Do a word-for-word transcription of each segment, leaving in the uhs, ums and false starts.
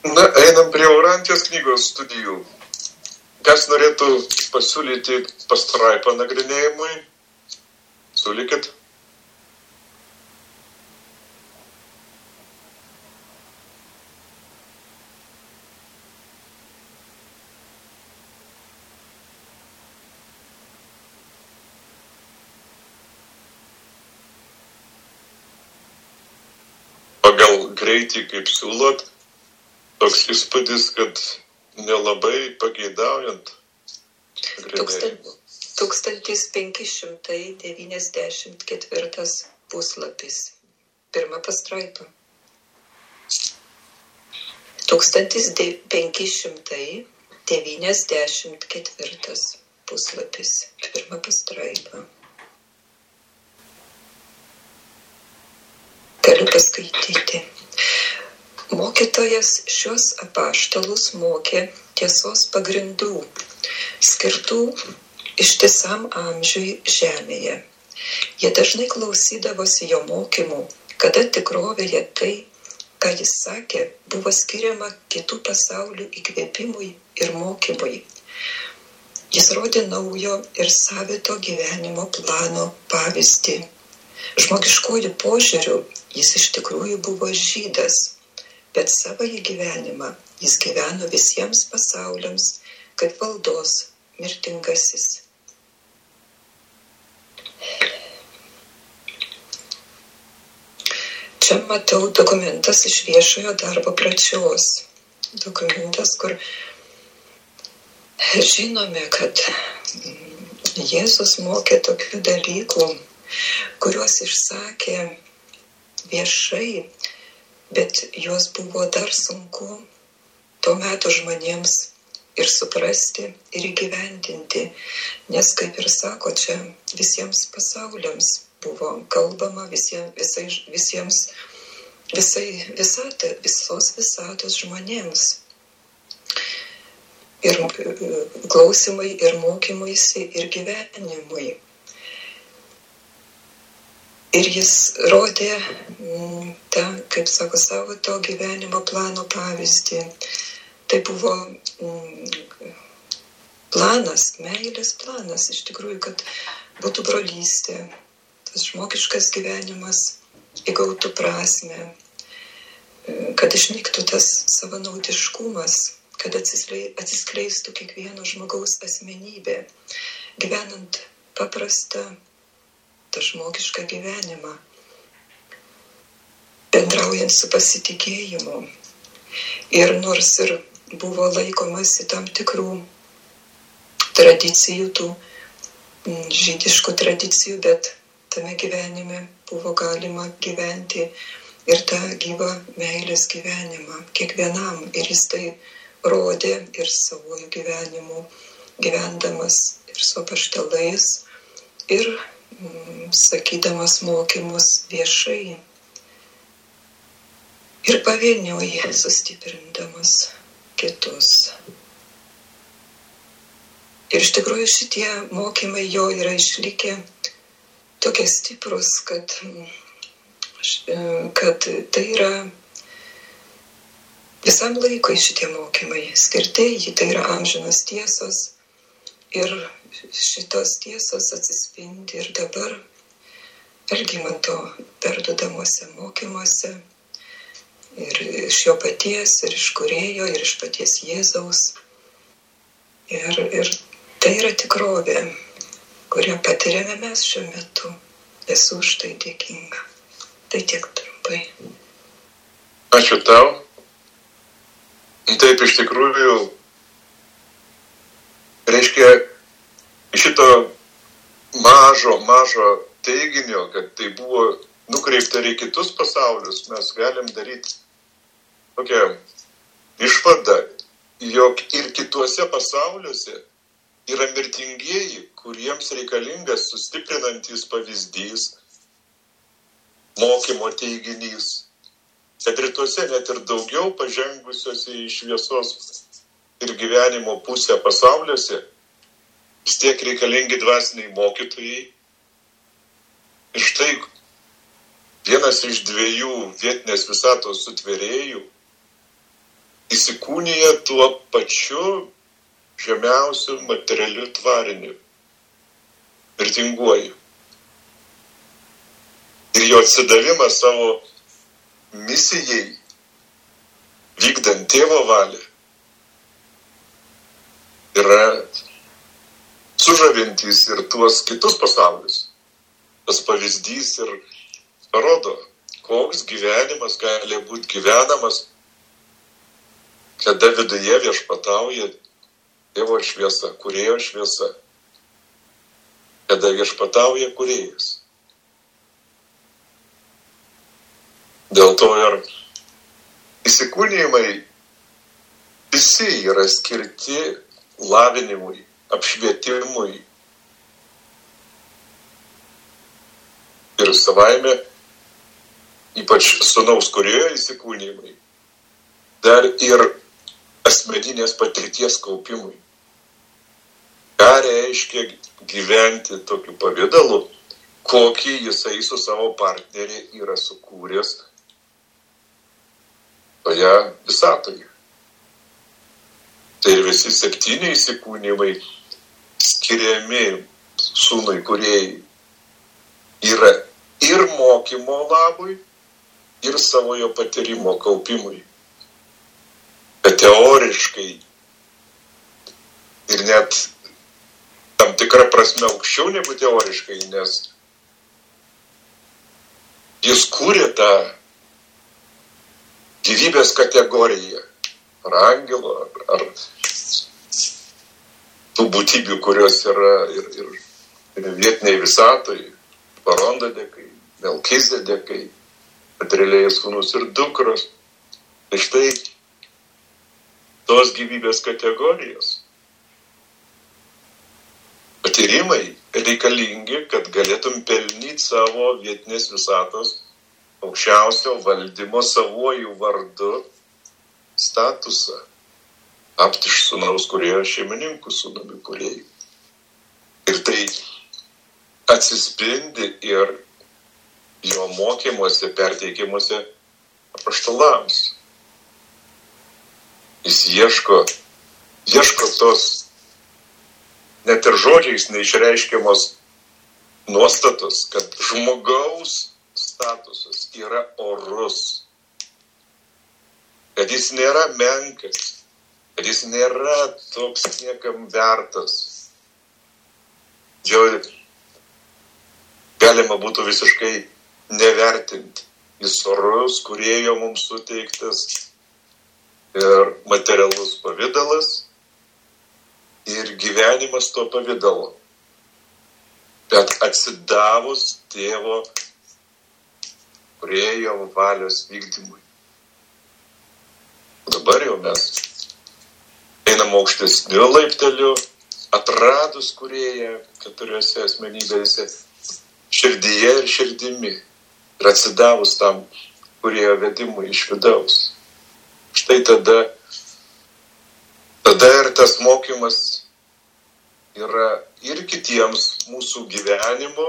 Na, einam prie Orantijos knygos studijų. Kas norėtų pasiūlyti pastraipą nagrinėjimui? Siūlykit. Pagal greitį, kaip siūlot, toks įspūdis, kad nelabai pageidaujant. tūkstantis penki šimtai devyniasdešimt ketvirtas puslapis. Pirma pastraipa. tūkstantis penki šimtai devyniasdešimt ketvirtas puslapis. Pirma pastraipa. Galiu paskaityti. Mokytojas šios apaštalus mokė tiesos pagrindų, skirtų ištisam amžiui žemėje. Jie dažnai klausydavosi jo mokymų, kada tikrovėje tai, ką jis sakė, buvo skiriama kitų pasaulių įkvėpimui ir mokymui. Jis rodė naujo ir savito gyvenimo plano pavyzdį. Žmogiškojų požiūrių jis iš tikrųjų buvo žydas, bet savąjį gyvenimą jis gyveno visiems pasauliams, kaip valdos mirtingasis. Čia matau dokumentas iš viešojo darbo pradžios. Dokumentas, kur žinome, kad Jėzus mokė tokių dalykų, kuriuos išsakė viešai, bet juos buvo dar sunku to meto žmonėms ir suprasti, ir įgyvendinti, nes, kaip ir sako, čia visiems pasauliams buvo kalbama, visiems, visai, visiems visai, visata, visos visatos žmonėms. Ir klausimai, ir mokymuisi, ir gyvenimui. Ir jis rodė m, tą, kaip sako, savo to gyvenimo plano pavyzdį. Tai buvo m, planas, meilės planas, iš tikrųjų, kad būtų brolystė, tas žmogiškas gyvenimas įgautų prasmę, kad išnyktų tas savanaudiškumas, kad atsiskleistų kiekvieno žmogaus asmenybė, gyvenant paprastą tą žmogišką gyvenimą, bendraujant su pasitikėjimu. Ir nors ir buvo laikomasi tam tikrų tradicijų, tų žydiškų tradicijų, bet tame gyvenime buvo galima gyventi ir tą gyvą meilės gyvenimą kiekvienam. Ir jis tai rodė ir savojų gyvenimu, gyvendamas ir su apaštalais, ir mm, sakydamas mokymus viešai. Ir pavieniui sustiprindamas kitus. Ir iš tikrųjų šitie mokymai jo yra išlikę tokie stiprus, kad, kad tai yra visam laikui šitie mokymai skirti, tai yra amžinos tiesos ir šitos tiesos atsispindi ir dabar Algimanto perduodamuose mokymuose. Ir iš jo paties, ir iš kūrėjo, ir iš paties Jėzaus. Ir, ir tai yra tikrovė, kurią patiriame mes šiuo metu. Esu už tai dėkinga. Tai tiek trumpai. Ačiū tau. Taip, iš tikrųjų, reiškia šito mažo, mažo teiginio, kad tai buvo nukreipta ir į kitus pasaulius, mes galim daryti tokią išvadą, jog ir kituose pasauliuose yra mirtingieji, kuriems reikalingas sustiprinantis pavyzdys, mokymo teiginys. Bet rytuose net ir daugiau pažengusiuose į šviesos ir gyvenimo pusę pasauliuose vis tiek reikalingi dvasiniai mokytojai. Ir štai vienas iš dviejų vietinės visatos sutvėrėjų įsikūnija tuo pačiu žemiausiu materialiu tvariniu, mirtinguoju. Ir jo atsidavimas savo misijai, vykdant tėvo valią, yra sužavintys ir tuos kitus pasaulius. Tas pavyzdys ir parodo, koks gyvenimas gali būti gyvenamas, kada viduje viešpatauja tėvo šviesa, kūrėjo šviesa, kada viešpatauja kūrėjas. Dėl to ir įsikūnijimai visi yra skirti lavinimui, apšvietimui. Ir savaime, ypač sūnaus kūrėjo įsikūnijimai, dar ir asmeninės patirties kaupimui. Ką reiškia gyventi tokiu pavidalu, kokį jisai su savo partnerį yra sukūręs toje visatoje. Tai ir visi septyni įsikūnijimai skiriami sūnui kūrėjai yra ir mokymo labui, ir savojo patyrimo kaupimui. Bet teoriškai ir net tam tikrą prasme aukščiau negu teoriškai, nes jis kūrė tą gyvybės kategoriją, ar angelo, ar, ar tų būtybių, kurios yra ir, ir, ir vietiniai visatoj, Parondadekai, Melkizedekai, materialiai sūnus ir dukros. Tai štai tos gyvybės kategorijos patyrimai reikalingi, kad galėtum pelnyti savo vietinės visatos aukščiausio valdymo savuoju vardu statusą, apti iš sūnaus kūrėjo šeimininkų sūnumi kūrėjų. Ir tai atsispindi ir jo mokymuose, perteikimuose apaštalams. Jis ieško, ieško tos net ir žodžiais neišreiškiamos nuostatos, kad žmogaus statusas yra orus, kad jis nėra menkas, kad jis nėra toks niekam vertas. Jo galima būtų visiškai nevertinti. Jis orus, kūrėjo mums suteiktas ir materialus pavidalas ir gyvenimas to pavidalo. Bet atsidavus tėvo kūrėjo valios vykdymui. Dabar jau mes einam aukštesniu laipteliu, atradus kūrėją keturiose asmenybėse, širdyje ir širdimi, ir atsidavus tam kūrėjo vedimui iš vidaus. Štai tada, tada ir tas mokymas yra ir kitiems mūsų gyvenimo,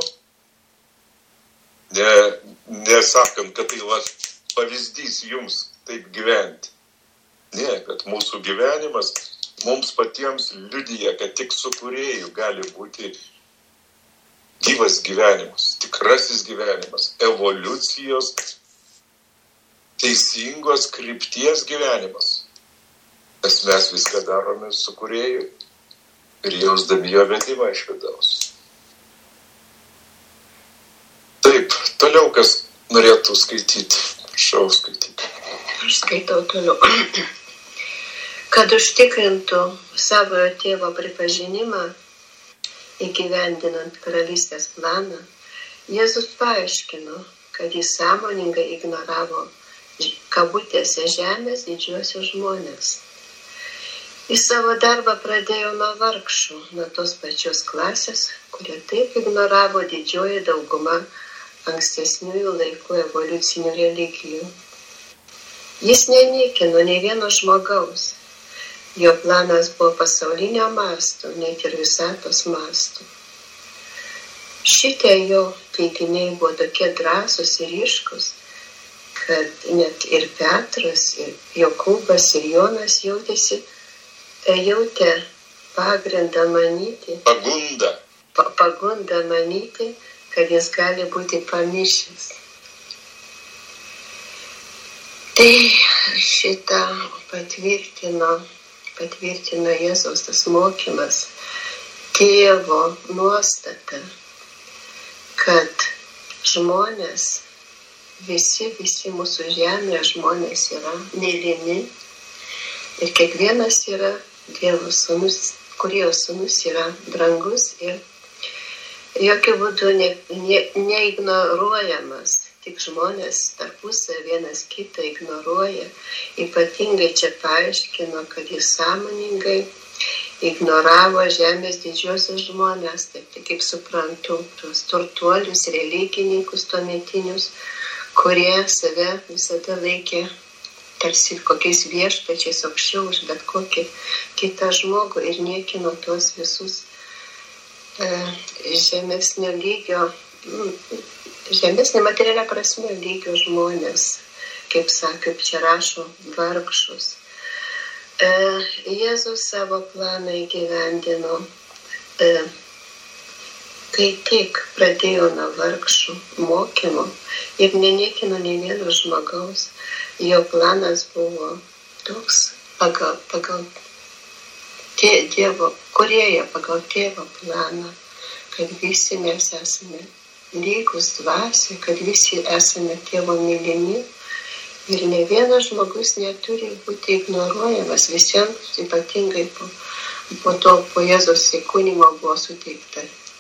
ne, nesakant, kad tai va, pavyzdys jums taip gyventi. Ne, kad mūsų gyvenimas mums patiems liudija, kad tik su kūrėju gali būti gyvas gyvenimas, tikrasis gyvenimas, evoliucijos, teisingos krypties gyvenimas. Nes mes viską darome su kūrėju ir jausdami jo vedimą iš vidaus. Taip, toliau kas norėtų skaityti, prašau skaityti. Aš skaitau toliau. Kad užtikrintų savojo tėvo pripažinimą, įgyvendinant karalystės planą, Jėzus paaiškino, kad jis sąmoningai ignoravo kabutėse žemės didžiuosius žmonės. Į savo darbą pradėjo nuo vargšų, nuo tos pačios klasės, kurie taip ignoravo didžioji dauguma ankstesniųjų laikų evoliucinių religijų. Jis nenikino nei vieno žmogaus. Jo planas buvo pasaulinio masto, net ir visatos masto. Šitie jo teiginiai buvo tokie drąsūs ir ryškus, kad net ir Petras, ir Jokūbas, ir Jonas jautėsi, jautė pagrindą manyti, Pagunda. pa, pagundą manyti, kad jis gali būti pamišęs. Tai šitą patvirtino, patvirtino Jėzaus tas mokymas, tėvo nuostata, kad žmonės, visi, visi mūsų žemėje žmonės yra mylimi ir kiekvienas yra Dievo sūnus, kurio sūnus yra brangus ir jokių būdų ne, ne, neignoruojamas. Tik žmonės tarpusavy vienas kitą ignoruoja. Ypatingai čia paaiškino, kad jis sąmoningai ignoravo žemės didžiosios žmonės, taip, tai kaip suprantu, tuos turtuolius, religininkus tuometinius, kurie save visada laikė tarsi kokiais viešpačiais aukščiau už bet kokį kitą žmogų ir niekino tuos visus e, žemesnio lygio, žemesnė materialia prasme lygio žmonės, kaip sakė, čia rašo, vargšus. E, Jėzus savo planą įgyvendino, e, kai tik pradėjo nuo vargšų mokymo ir neniekino nei vieno žmogaus, jo planas buvo toks pagal, pagal tė, Dievo, kurėjo pagal tėvo planą, kad visi mes esame lygus dvasiai, kad visi esame tėvo mylimi ir ne vienas žmogus neturi būti ignoruojamas. Visiems ypatingai po, po to, po Jėzaus įkūnymo buvo suteikta,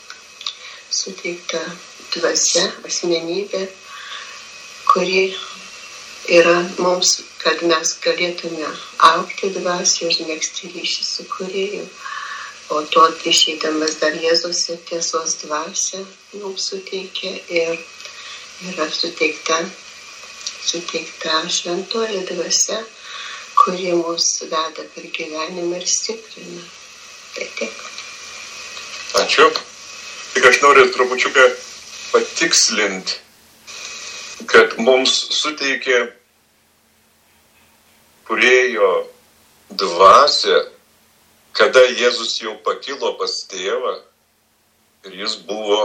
suteikta dvasia, asmenybė, kuri yra mums, kad mes galėtume augti dvasiai, užmegzti ryšį su kūrėju. O to išeidamas dar Jėzus ir tiesos dvasia mums suteikė ir yra suteikta, suteikta šventoji dvasia, kuri mus veda per gyvenimą ir stiprina. Tai tiek. Ačiū. Tik aš noriu trupučiuką patikslinti, kad mums suteikė kūrėjo dvasią, kada Jėzus jau pakilo pas tėvą ir jis buvo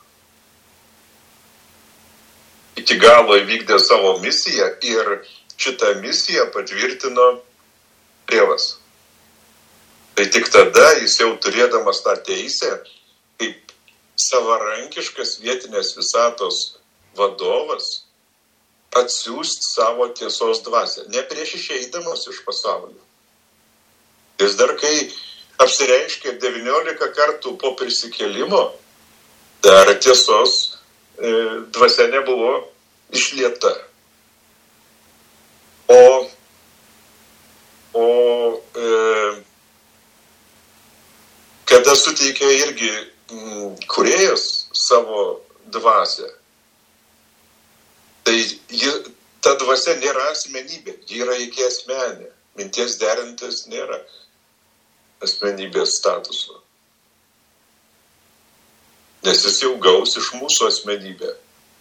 iki galo įvykdė savo misiją ir šitą misiją patvirtino tėvas. Tai tik tada jis jau turėdamas tą teisę, kaip savarankiškas vietinės visatos vadovas, atsiųst savo tiesos dvasią, ne prieš išeidamas iš pasaulio. Jis dar kai apsireiškė devyniolika kartų po prisikėlimo, dar tiesos e, dvasia nebuvo išlieta. O, o e, kada suteikė irgi m, kūrėjas savo dvasią, tai ji, ta dvasia nėra asmenybė, ji yra iki asmenė. Minties derintis nėra asmenybės statuso. Nes jis jau gaus iš mūsų asmenybę.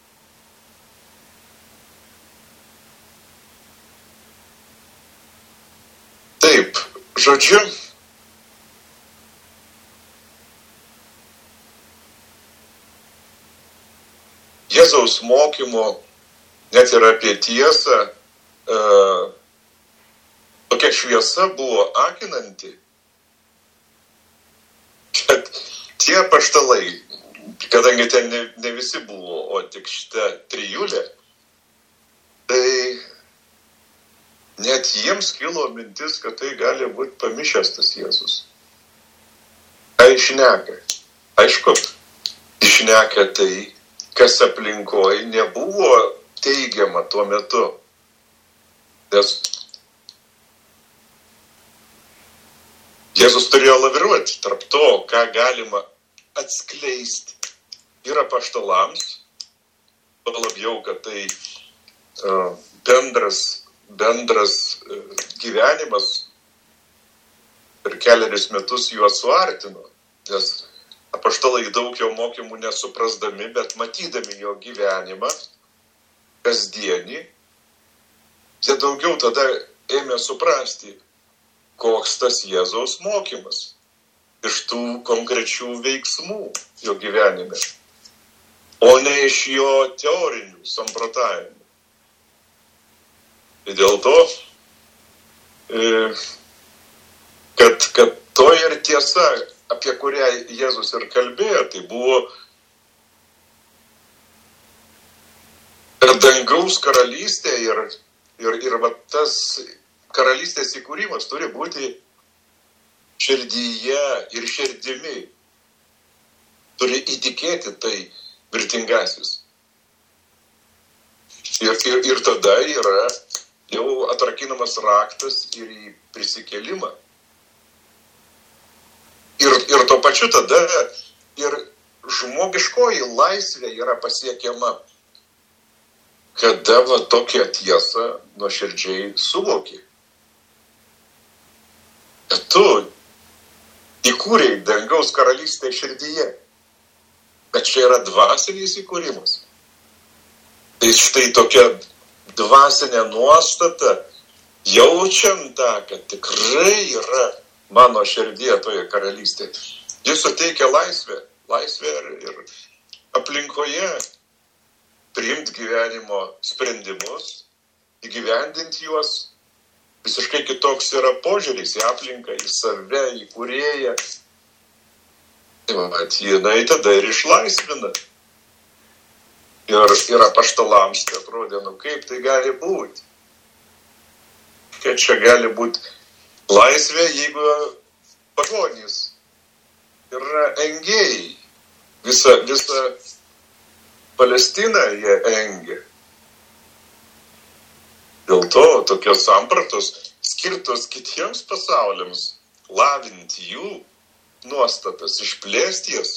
Taip, žodžiu, Jėzaus mokymo, net ir apie tiesą, e, tokia šviesa buvo akinanti, kad tie apaštalai, kadangi ten ne, ne visi buvo, o tik šita trijulė, tai net jiems kilo mintis, kad tai gali būti pamišęs tas Jėzus. Ką išneka? Aišku, išneka tai, kas aplinkoje nebuvo teigiama tuo metu. Nes Jėzus turėjo laviruoti tarp to, ką galima atskleisti ir apaštalams, tuo labiau, kad tai uh, bendras, bendras uh, gyvenimas per keliarius metus juos suartino, nes apaštalai daug jo mokymų nesuprasdami, bet matydami jo gyvenimą kasdienį, jie daugiau tada ėmė suprasti, koks tas Jėzaus mokymas iš tų konkrečių veiksmų jo gyvenime, o ne iš jo teorinių samprotavimų. Ir dėl to, kad, kad to ir tiesa, apie kurią Jėzus ir kalbėjo, tai buvo dangaus karalystė ir, ir, ir va, tas karalystės įkūrimas turi būti širdyje ir širdimi. Turi įtikėti tai mirtingasis. Ir, ir, ir tada yra jau atrakinamas raktas ir į prisikėlimą. Ir, ir tuo pačiu tada ir žmogiškoji laisvė yra pasiekiama, kada va tokią tiesą nuoširdžiai suvoki. Kad tu įkūrei dangaus karalystę širdyje. Bet čia yra dvasinis įkūrimas. Tai štai tokia dvasinė nuostata, jaučiant tą, kad tikrai yra mano širdyje toje karalystėje. Jis suteikia laisvę, laisvę ir, ir aplinkoje priimti gyvenimo sprendimus, įgyvendinti juos. Visiškai kitoks yra požiūris į aplinką, į save, į kūrėją. Mat, jinai tada ir išlaisvina. Ir, ir apaštalams tai atrodė, nu kaip tai gali būti. Kad čia gali būti laisvė, jeigu pagonys yra engėjai. Visa, visa Palestiną jie engia. Dėl to tokios sampratos skirtos kitiems pasauliams, lavinti jų nuostatas, išplėsti jas.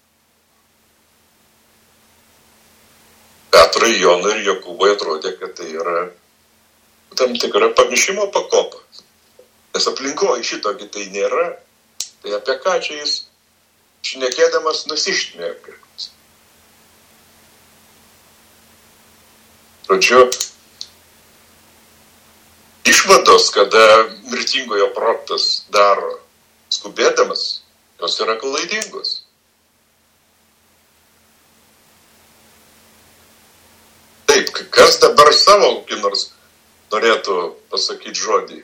Petrui, Jonui ir Jokūbui atrodė, kad tai yra tam tikra pamišimo pakopa. Nes aplinkoje šitogi tai nėra. Tai apie ką čia jis šnekėdamas nusišneka. Žodžiu, išvados, kada mirtingojo protas daro skubėdamas, jos yra klaidingos. Taip, kas dabar savo kokį nors norėtų pasakyti žodį?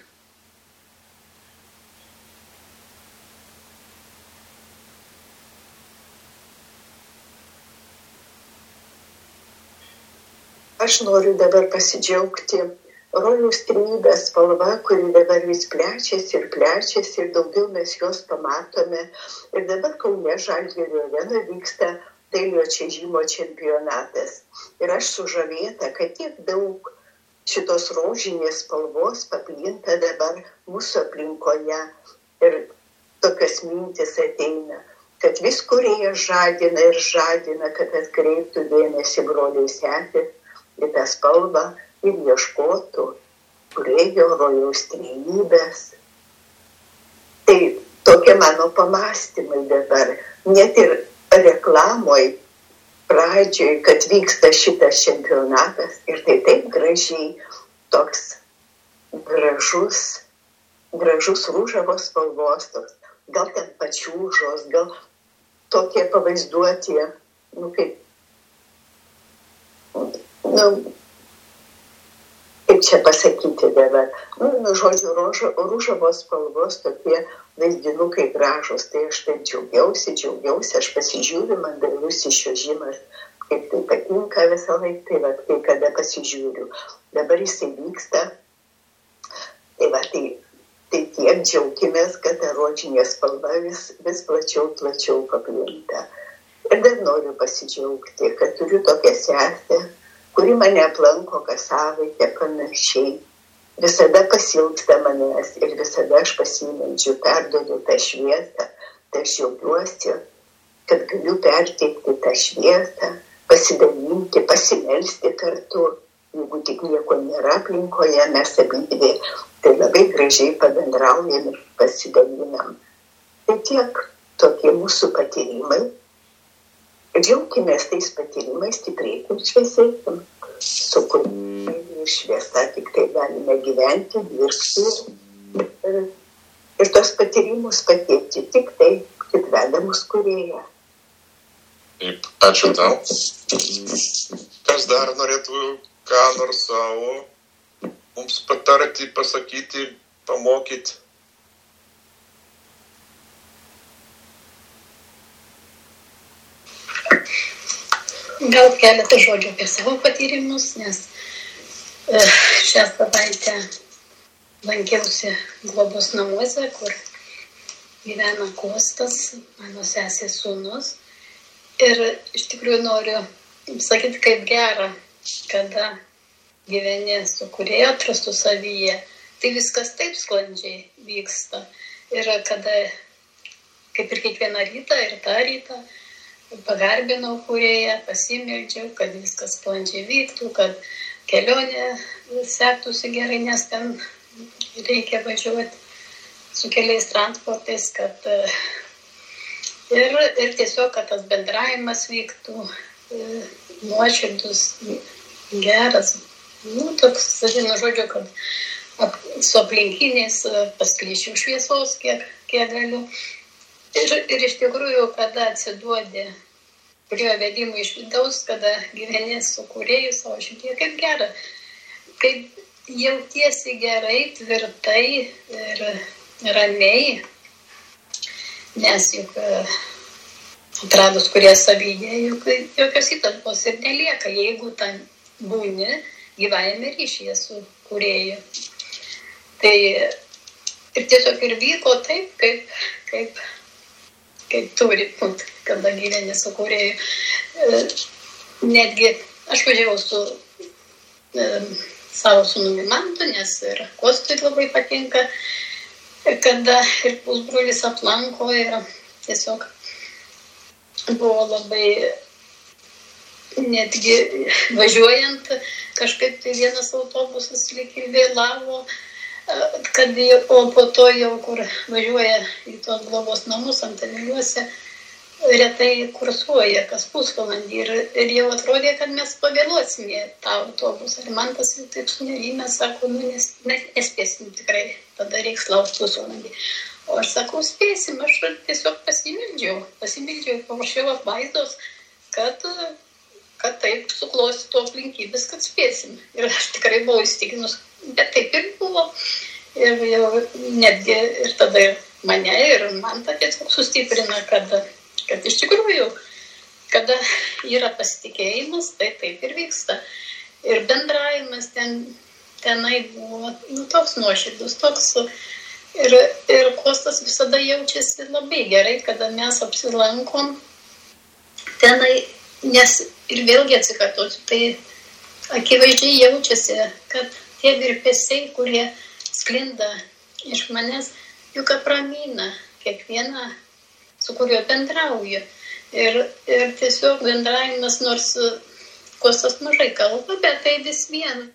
Aš noriu dabar pasidžiaugti rojaus trejybės spalva, kuri dabar vis plečiasi ir plečiasi ir daugiau mes jos pamatome. Ir dabar Kaune Žalgirio arenoje vyksta dailiojo čiuožimo čempionatas. Ir aš sužavėta, kad tiek daug šitos rožinės spalvos paplinta dabar mūsų aplinkoje. Ir tokios mintis ateina, kad vis kūrėjas žadina ir žadina, kad atkreiptų dėmesį broliai sesės į tą spalvą ir ieškotų kūrėjo rojaus trejybės. Tai tokie mano pamąstymai dabar. Net ir reklamoj pradžioj, kad vyksta šitas čempionatas ir tai taip gražiai, toks gražus, gražus rūžavos spalvos, toks, gal ten pačiūžos, gal tokie pavaizduoti, nu kaip, nu, kaip čia pasakyti dabar, nu, nu žodžiu, rūžavos spalvos tokie vaizdinukai gražus, tai aš taip džiaugiausi, džiaugiausi, aš pasižiūriu, man dailus iščiuožimas, kaip tai patinka visą laiką, tai va, kai kada pasižiūriu. Dabar jisai vyksta, tai va, tai, tai tiek džiaukimės, kad ta rožinė spalva vis, vis plačiau, plačiau paplinta. Ir dar noriu pasidžiaugti, kad turiu tokią sesę, kuri mane aplanko kas savaitę panašiai. Visada pasilgsta manęs ir visada aš pasimeldžiu, perduodu tą šviesą, tai aš džiaugiuosi, kad galiu perteikti tą šviesą, pasidalinti, pasimelsti kartu. Jeigu tik nieko nėra aplinkoje, mes abidvi, tai labai gražiai pabendraujam ir pasidalinam. Tai tiek tokie mūsų patyrimai. Džiaukimės tais patyrimais, stiprėkim, šviesėkim, su kuriuo šviesa, tik tai galime gyventi, dirbti ir, ir tos patyrimus patirti tik tai, kaip vedamus kūrėją. Taip, ačiū tau. Kas dar norėtų ką nors savo mums patarti, pasakyti, pamokyti? Gal keletą žodžių apie savo patyrimus, nes e, šią savaitę lankiausi globos namuose, kur gyvena Kostas, mano sesės sūnus. Ir iš tikrųjų noriu sakyti, kaip gera, kada gyveni su kūrėju atrastų savyje. Tai viskas taip sklandžiai vyksta. Ir kada, kaip ir kiekvieną rytą ir tą rytą, pagarbinau kūrėją, pasimeldžiau, kad viskas sklandžiai vyktų, kad kelionė sektųsi gerai, nes ten reikia važiuoti su keliais transportais, kad ir, ir tiesiog, kad tas bendravimas vyktų nuoširdus, geras. Nu, toks, vienu žodžiu, kad ap, su aplinkiniais paskleisčiau šviesos, kiek, kiek galiu. Ir, ir iš tikrųjų, kada atsiduodi prie vedimų iš vidaus, kada gyveni su kūrėju savo širdyje, kaip gera, kaip jautiesi gerai, tvirtai ir ramiai, nes juk atradus kūrėją savyje, juk jokios įtampos ir nelieka, jeigu ten būni gyvajame ryšyje su kūrėju. Tai ir tiesiog ir vyko taip, kaip, kaip kaip turi būt, kada gyveni su kūrėju. Netgi aš važiavau su e, savo sūnumi Mantu, nes ir Kostui labai patinka, kada ir pusbrolis aplanko ir tiesiog buvo labai, netgi važiuojant, kažkaip tai vienas autobusas lyg ir vėlavo, kad o po to jau, kur važiuoja į tos globos namus Antaviliuose, retai kursuoja kas pusvalandį ir, ir jau atrodė, kad mes pavėluosime tą autobusą. Ir man tas taip sunerimęs, sako, nu, nes, nespėsim tikrai, tada reiks laukti pusvalandį. O aš sakau, spėsim, aš tiesiog pasimildžiau, pasimildžiau ir paprašiau apvaizdos, kad, kad taip suklostytų aplinkybės, kad spėsim. Ir aš tikrai buvau įstikinus. Bet taip ir buvo. Ir jau netgi ir tada ir mane, ir man tą tiesiog sustiprina, kad, kad iš tikrųjų, kada yra pasitikėjimas, tai taip ir vyksta. Ir bendravimas ten, tenai buvo nu, toks nuoširdus, toks. Ir, ir Kostas visada jaučiasi labai gerai, kada mes apsilankom tenai, nes ir vėlgi atsikartosiu, tai akivaizdžiai jaučiasi, kad tie virpesiai, kurie sklinda iš manęs, juk apramina kiekvieną, su kuriuo bendrauju. Ir, ir tiesiog bendravimas, nors Kostas mažai kalba, bet tai vis vien.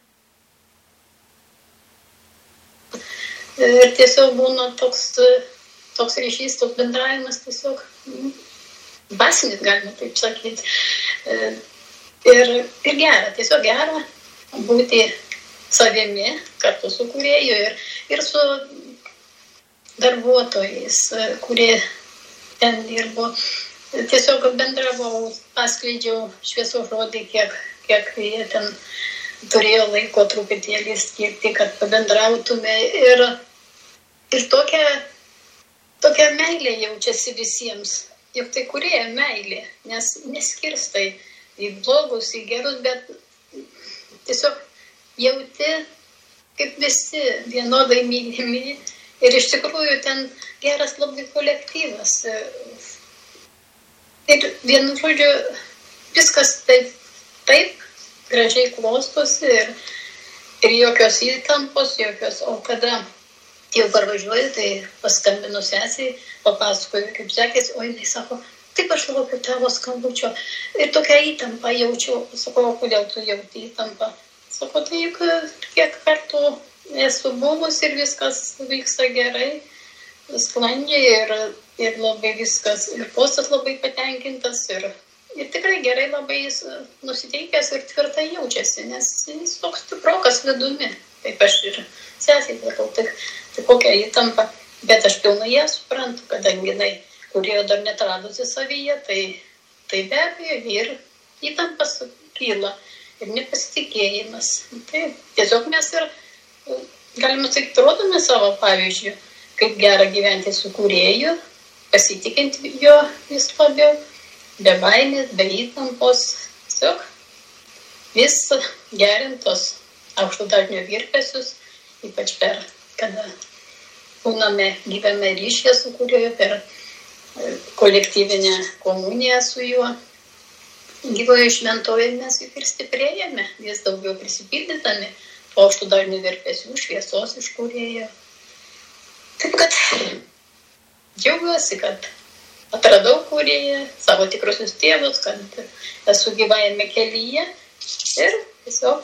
Ir tiesiog būna toks, toks ryšys, toks bendravimas, tiesiog basinis, galima taip sakyti. Ir, ir gera, tiesiog gera būti savimi, kartu su kūrėju ir, ir su darbuotojais, kurie ten dirbo. Tiesiog bendravau, paskleidžiau šviesų žodį, kiek, kiek jie ten turėjo laiko truputėlį skirti, kad pabendrautume. Ir, ir tokia, tokia meilė jaučiasi visiems. Juk tai kūrėjo meilė, nes neskirstai į blogus, į gerus, bet tiesiog jauti, kaip visi vienodai mylimi. Ir iš tikrųjų ten geras labai kolektyvas. Ir vienu žodžiu, viskas taip, taip gražiai klostosi ir, ir jokios įtampos, jokios. O kada jau parvažiuoju, tai paskambinu sesiai, papasakoju, kaip sekėsi, o jinai sako, taip aš laukiu tavo skambučio. Ir tokią įtampą jaučiu. Sakau, kodėl tu jauti įtampą? Sako, tai juk kiek kartų esu buvus ir viskas vyksta gerai, sklandžiai ir, ir labai viskas, ir Kostas labai patenkintas, ir, ir tikrai gerai labai jis nusiteikęs ir tvirtai jaučiasi, nes jis toks stiprokas vidumi. Taip aš ir sesiai sakau, tai, tai kokia įtampa, bet aš pilnai ją suprantu, kadangi jinai kurėjo dar netradusi savyje, tai, tai be abejo ir įtampas kyla ir nepasitikėjimas. Tai tiesiog mes ir, galime sakyti, rodome savo pavyzdžių, kaip gera gyventi su kūrėju, pasitikinti jo vis labiau, be baimės, be įtampos, tiesiog vis gerintos aukšto dažnio virpesius, ypač per, kada būname gyvame ryšyje su kūrėju, per kolektyvinę komuniją su juo. Gyvoje šventoje mes juk ir stiprėjame, vis daugiau prisipildydami aukšto dažnio virpesių, šviesos iš kūrėjo. Taip kad džiaugiuosi, kad atradau kūrėją, savo tikrusius tėvus, kad esu gyvajame kelyje ir tiesiog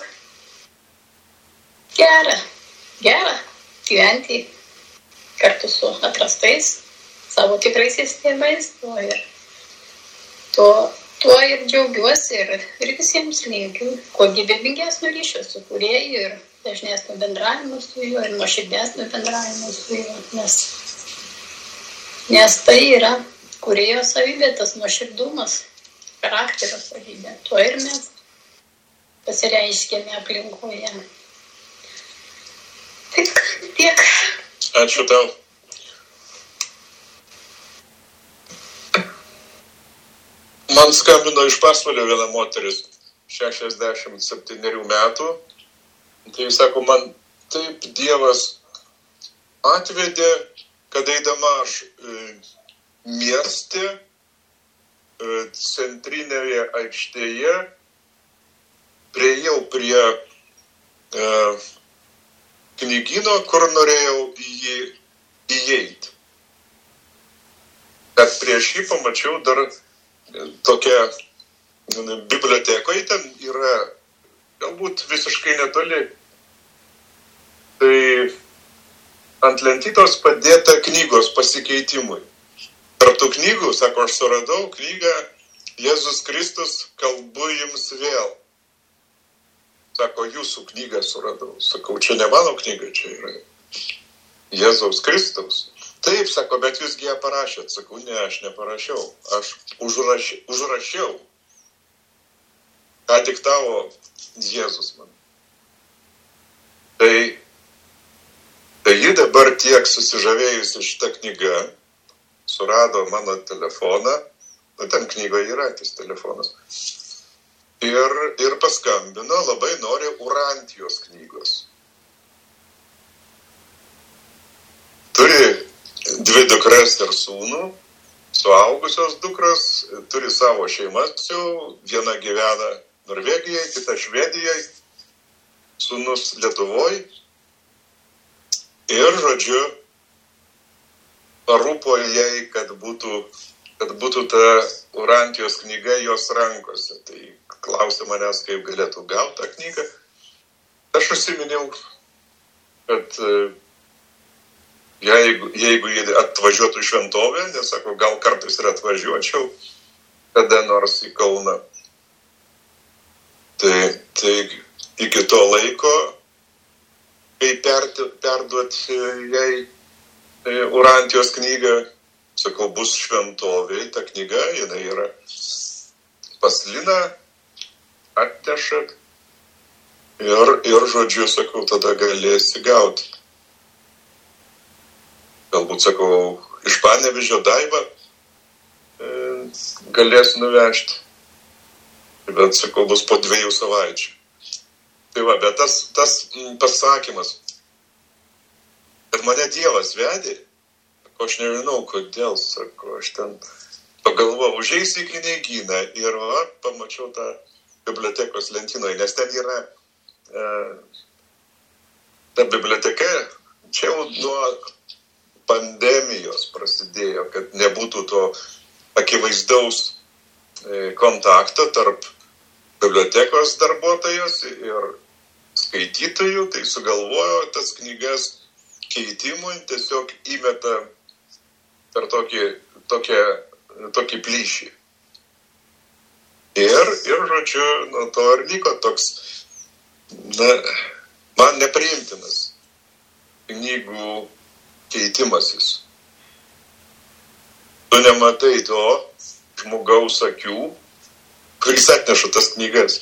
gera, gera gyventi kartu su atrastais savo tikraisiais tėvais. Tuo ir, tuo, tuo ir džiaugiuosi ir, ir visiems linkiu kuo gyvybingesnio ryšio su kūrėju ir dažnesnio bendravimo su juo ir nuoširdesnio bendravimo su juo, nes, nes tai yra kūrėjo savybė, tas nuoširdumas, charakterio savybė. Tuo ir mes pasireiškėme aplinkoje. Tik tiek. Ačiū tau. Man skambino iš Pasvalio viena moteris, šešiasdešimt septynerių metų. Tai sako, man taip Dievas atvedė, kad eidama aš e, mieste, e, centrinėje aikštėje, priėjau prie e, knygyno, kur norėjau į jį įeiti. Bet prieš jį pamačiau dar tokia bibliotekoje, ten yra galbūt visiškai netoli. Tai ant lentytos padėta knygos pasikeitimui. Tarp tų knygų, sako, aš suradau knygą Jėzus Kristus, kalbu jums vėl. Sako, jūsų knygą suradau. Sakau, čia ne mano knyga, čia yra Jėzaus Kristaus. Taip, sako, bet jūsgi ją parašėt. Sakau, ne, aš neparašiau. Aš užraš, užrašiau. Ką tik tavo Jėzus man. Tai, tai ji dabar tiek susižavėjusi šitą knygą, surado mano telefoną, nu ten knygoje yra tas telefonas. Ir, ir paskambino, labai nori Urantijos knygos. Turi dvi dukras ir sūnų, suaugusios dukros, turi savo šeimas jau, viena gyvena Norvegijoje, kita Švedijoje, sūnus Lietuvoje. Ir, žodžiu, parūpo jai, kad būtų, kad būtų ta Urantijos knyga jos rankose. Tai klausė manęs, kaip galėtų gauti tą knygą. Aš užsiminiau, kad jeigu, jeigu jie atvažiuotų į šventovę, nes sako, gal kartais ir atvažiuočiau kada nors į Kauną. Tai, tai iki to laiko, kai per, perduoti jai Urantijos knygą, sakau, bus šventovė, ta knyga, jinai yra pas Liną, atnešat ir, ir žodžiu, sakau, tada galėsi gauti. Galbūt, sakau, iš Panevėžio Daiva e, galės nuvežti. Bet, sakau, bus po dviejų savaičių. Tai va, bet tas, tas pasakymas, kad mane Dievas vedė, sako, aš nežinau, kodėl, sako, aš ten pagalvojau, užeisiu į knygyną ir va, pamačiau tą bibliotekos lentynoje, nes ten yra e, ta biblioteka, čia jau nuo pandemijos prasidėjo, kad nebūtų to akivaizdaus e, kontakto tarp bibliotekos darbuotojos ir skaitytojų, tai sugalvojo tas knygas keitimui, tiesiog įmeta per tokį, tokią, tokį plyšį. Ir, ir žodžiu, nuo to ir liko toks, na, man nepriimtinas knygų keitimasis. Tu nematai to žmogaus akių, kuris atneša tas knygas.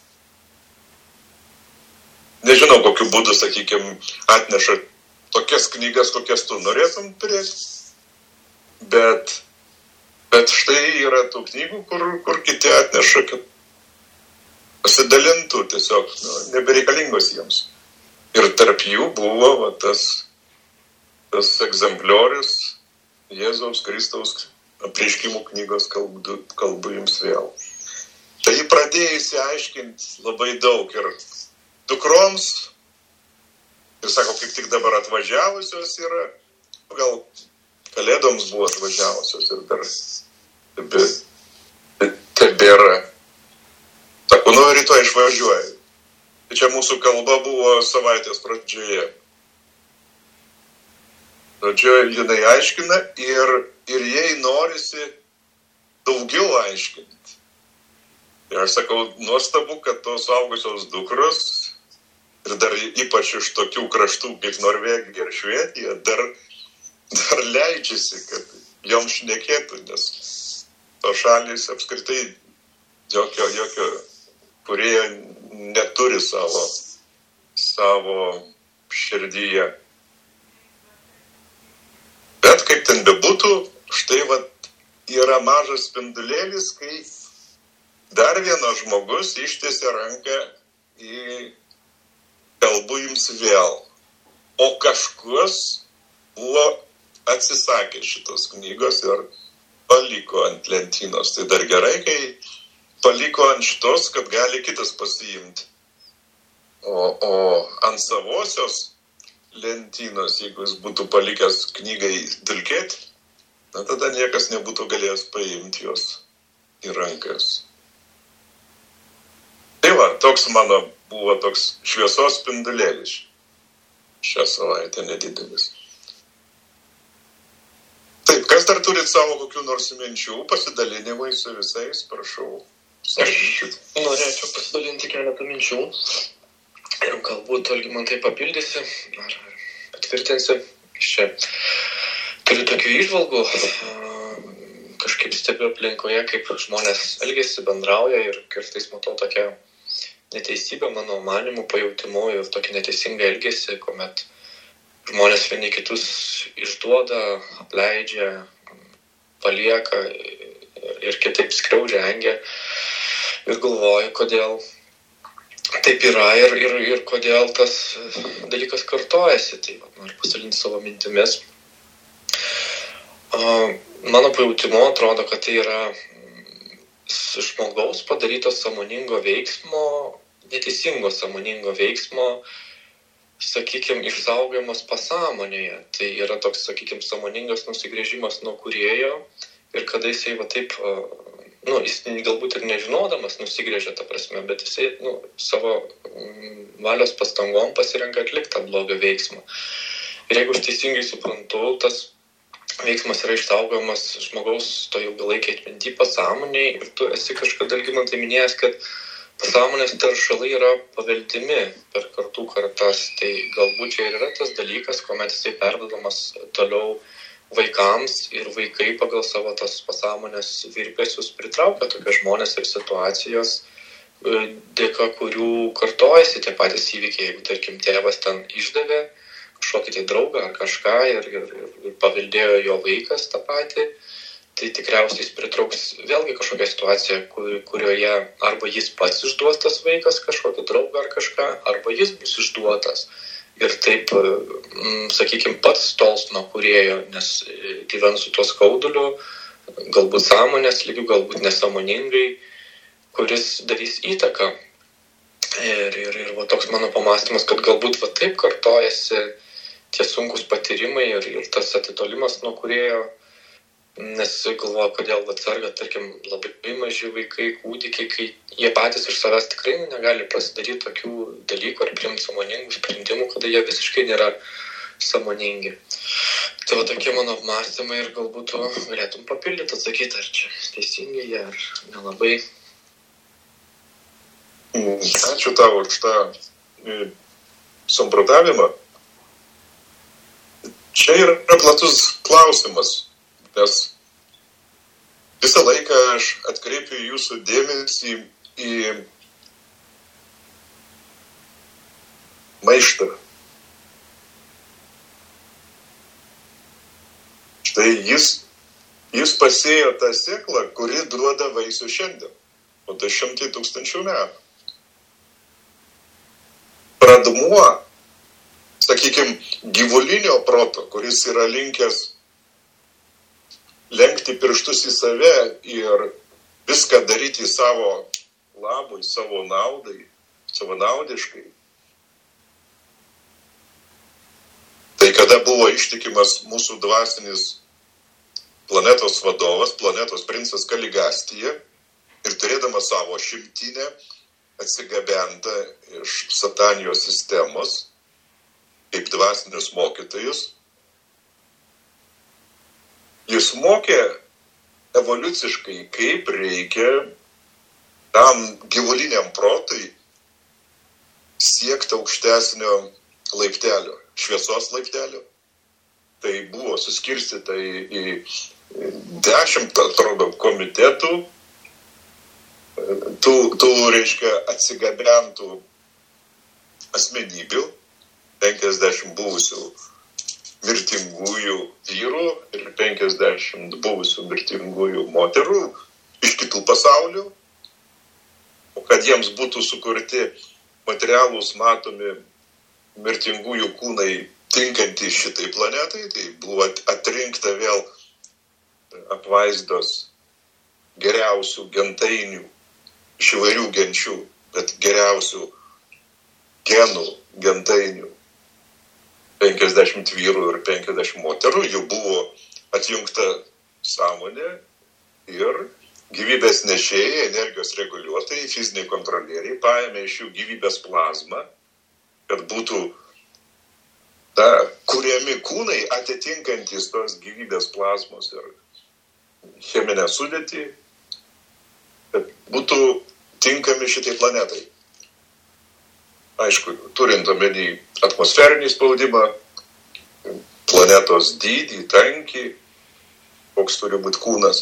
Nežinau, kokiu būdu, sakykime, atneša tokias knygas, kokias tu norėtum turėti, bet, bet štai yra tų knygų, kur, kur kiti atneša, kad pasidalintų tiesiog, nu, nebereikalingos jiems. Ir tarp jų buvo va, tas, tas egzempliorius Jėzaus Kristaus apreiškimų knygos kalbu, kalbu jums vėl. Tai pradėjusi aiškinti labai daug ir dukroms, ir sako, kaip tik dabar atvažiavusios yra, gal kalėdoms buvo atvažiavusios ir dar tebe, tebėra. Sako, nu rytoj išvažiuoju. Tai čia mūsų kalba buvo savaitės pradžioje. Žodžiu, jinai aiškina ir, ir jai norisi daugiau aiškinti. Ir aš sakau, nuostabu, kad tos augusios dukros, ir dar ypač iš tokių kraštų kaip Norvegija ir Švedija, dar, dar leidžiasi, kad joms šnekėtų, nes to šalys apskritai jokio, jokio kurie neturi savo, savo širdyje. Bet kaip ten bebūtų, štai vat yra mažas spindulėlis, kai dar vienas žmogus ištiesia ranką į kalbu jums vėl. O kažkas buvo atsisakęs šitos knygos ir paliko ant lentynos. Tai dar gerai, kai paliko ant šitos, kad gali kitas pasiimti. O, o ant savosios lentynos, jeigu jis būtų palikęs knygai dulkėti, na tada niekas nebūtų galėjęs paimti jos į rankas. Tai va, toks mano buvo toks šviesos spindulėlis šią savaitę nedidelis. Taip, kas dar turit savo kokių nors minčių, pasidalinimai su visais, prašau. Aš norėčiau pasidalinti keletą minčių ir galbūt Algimantai papildysi ar patvirtinsi. Čia turiu tokių įžvalgų, kažkaip stebiu aplinkoje, kaip žmonės elgiasi, bendrauja ir kartais matau tokią neteisybę mano manymų, pajautimu ir tokį neteisingą elgesį, kuomet žmonės vieni kitus išduoda, apleidžia, palieka ir kitaip skriaudžia, engia. Ir galvoju, kodėl taip yra ir, ir, ir kodėl tas dalykas kartojasi. Tai va, noriu pasidalinti savo mintimis. Mano pajautimu atrodo, kad tai yra žmogaus padaryto sąmoningo veiksmo, neteisingo sąmoningo veiksmo, sakykime, išsaugojimas pasąmonėje. Tai yra toks, sakykime, sąmoningas nusigręžimas nuo kūrėjo ir kada jisai va taip, nu, jis galbūt ir nežinodamas nusigręžia ta prasme, bet jisai, nu, savo valios pastangom pasirenka atlikti tą blogą veiksmą. Ir jeigu aš teisingai suprantu, tas veiksmas yra išsaugojamas žmogaus to ilgalaikiai atminty pasąmonėj ir tu esi kažkada Algimantai minėjęs, kad pasąmonės taršalai yra paveldimi per kartų kartas. Tai galbūt čia ir yra tas dalykas, kuomet jisai perduodamas toliau vaikams ir vaikai pagal savo tas pasąmonės virpesius pritraukia tokios žmonės ir situacijos, dėka kurių kartojasi tie patys įvykiai. Jeigu, tarkim, tėvas ten išdavė kažkokį tai draugą ar kažką ir, ir, ir paveldėjo jo vaikas tą patį, tai tikriausiai jis pritrauks vėlgi kažkokią situaciją, kur, kurioje arba jis pats išduos tas vaikas kažkokį draugą ar kažką, arba jis bus išduotas. Ir taip, sakykime, pats tols nuo kūrėjo, nes gyvens su tuo skauduliu, galbūt sąmonės lygių, galbūt nesąmoningai, kuris darys įtaką. Ir, ir, ir va, toks mano pamąstymas, kad galbūt va, taip kartojasi tie sunkus patyrimai ir, ir tas atitolimas nuo kūrėjo, nes galvoju, kodėl atsarga, tarkim, labai maži vaikai, kūdikiai, kai jie patys iš savęs tikrai negali pasidaryti tokių dalykų ar priimti sąmoningų sprendimų, kada jie visiškai nėra sąmoningi. Tai va tokie mano apmąstymai ir galbūt tu galėtum papildyti, atsakyti, ar čia teisingai jie, ar nelabai. Ačiū tau už tą samprotavimą. Čia yra platus klausimas, nes visą laiką aš atkreipiu jūsų dėmesį į maištą. Štai jis, jis pasėjo tą sėklą, kuri duoda vaisių šiandien, o tai šimtai tūkstančių metų. Pradmuo, sakykime, gyvulinio proto, kuris yra linkęs lenkti pirštus į save ir viską daryti savo labui, savo naudai, savo naudiškai. Tai kada buvo ištikimas mūsų dvasinis planetos vadovas, planetos princas Kaligastija, ir turėdamas savo šimtinę atsigabentą iš satanijos sistemos, kaip dvasinius mokytojus, jis mokė evoliuciškai, kaip reikia tam gyvuliniam protui siekti aukštesnio laiptelio, šviesos laiptelio. Tai buvo suskirstyta į, į dešimt, atrodo, komitetų, tų, tų reiškia, atsigabentų asmenybių, penkiasdešimt buvusių mirtingųjų vyrų ir penkiasdešimt buvusių mirtingųjų moterų iš kitų pasaulių, o kad jiems būtų sukurti materialūs matomi mirtingųjų kūnai tinkantys šitai planetai, tai buvo atrinkta vėl apvaizdos geriausių gentainių iš įvairių genčių, bet geriausių genų gentainių, penkiasdešimt vyrų ir penkiasdešimt moterų, jų buvo atjungta sąmonė ir gyvybės nešėjai, energijos reguliuotojai, fiziniai kontrolieriai paėmė iš jų gyvybės plazmą, kad būtų ta, kuriami kūnai atitinkantis tos gyvybės plazmos ir cheminę sudėtį, kad būtų tinkami šitai planetai. Aišku, turint omeny atmosferinį spaudimą, planetos dydį, tankį, koks turi būti kūnas.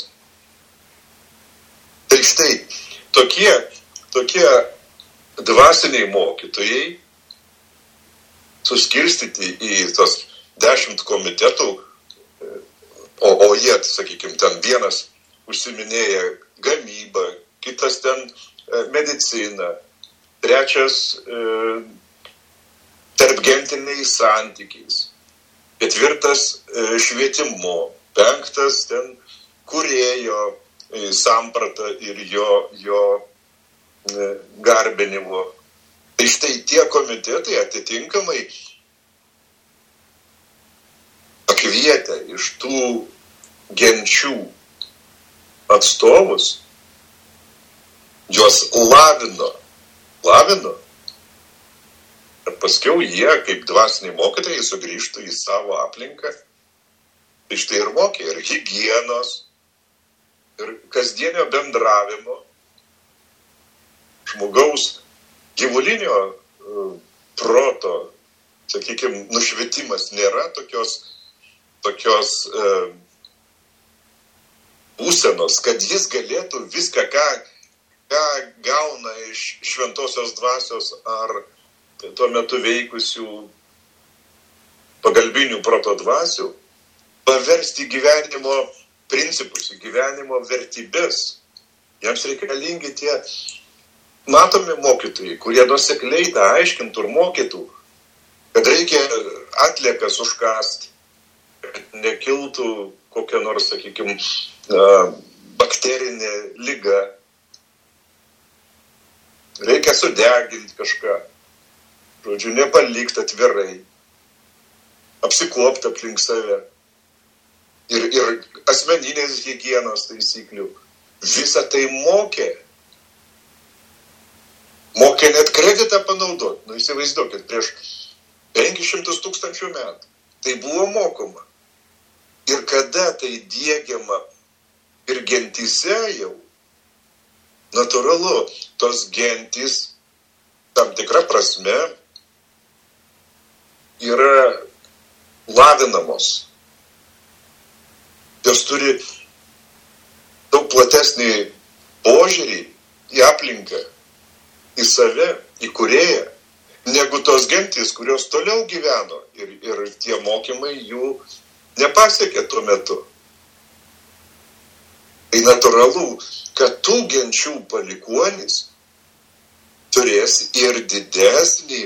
Tai štai, tokie, tokie dvasiniai mokytojai suskirstyti į tos dešimt komitetų, o, o jie, sakykime, ten vienas užsiminėja gamybą, kitas ten medicina, trečias e, tarpgentiniais santykiais, ketvirtas e, švietimu, penktas ten kūrėjo e, sampratą ir jo, jo e, garbinimo. Tai štai tie komitetai atitinkamai pakvietę iš tų genčių atstovus, juos lavino, lavino, ir paskiau jie, kaip dvasiniai mokytojai, sugrįžtų į savo aplinką. Tai štai ir mokė, ir higienos, ir kasdienio bendravimo, žmogaus gyvulinio uh, proto, sakykime, nušvietimas nėra tokios, tokios uh, būsenos, kad jis galėtų viską, ką, ką gauna iš šventosios dvasios ar tuo metu veikusių pagalbinių proto dvasių, paversti gyvenimo principus, gyvenimo vertybės. Jiems reikalingi tie matomi mokytojai, kurie nuosekliai tą aiškintų ir mokytų, kad reikia atliekas užkasti, kad nekiltų kokia nors, sakykime, bakterinė liga. Reikia sudeginti kažką, žodžiu, nepalikti atvirai, apsikopti aplink save ir, ir asmeninės higienos taisyklių. Visą tai mokė. Mokė net kreditą panaudoti. Nu, įsivaizduokit, prieš penkis šimtus tūkstančių metų. Tai buvo mokoma. Ir kada tai diegiama ir gentyse jau, natūralu, tos gentys tam tikra prasme yra lavinamos. Jos turi daug platesnį požiūrį į aplinką, į save, į kūrėją, negu tos gentys, kurios toliau gyveno ir, ir tie mokymai jų nepasiekė tuo metu. Tai natūralu, kad tų genčių palikuonys turės ir didesnį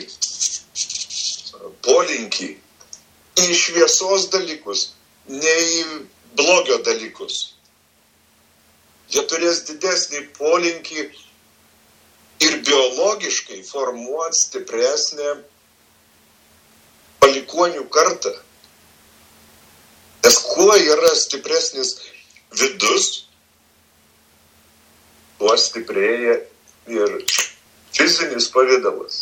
polinkį į šviesos dalykus, ne į blogio dalykus. Jie turės didesnį polinkį ir biologiškai formuoti stipresnę palikuonių kartą. Nes kuo yra stipresnis vidus, tuo stiprėja ir fizinis pavidalas.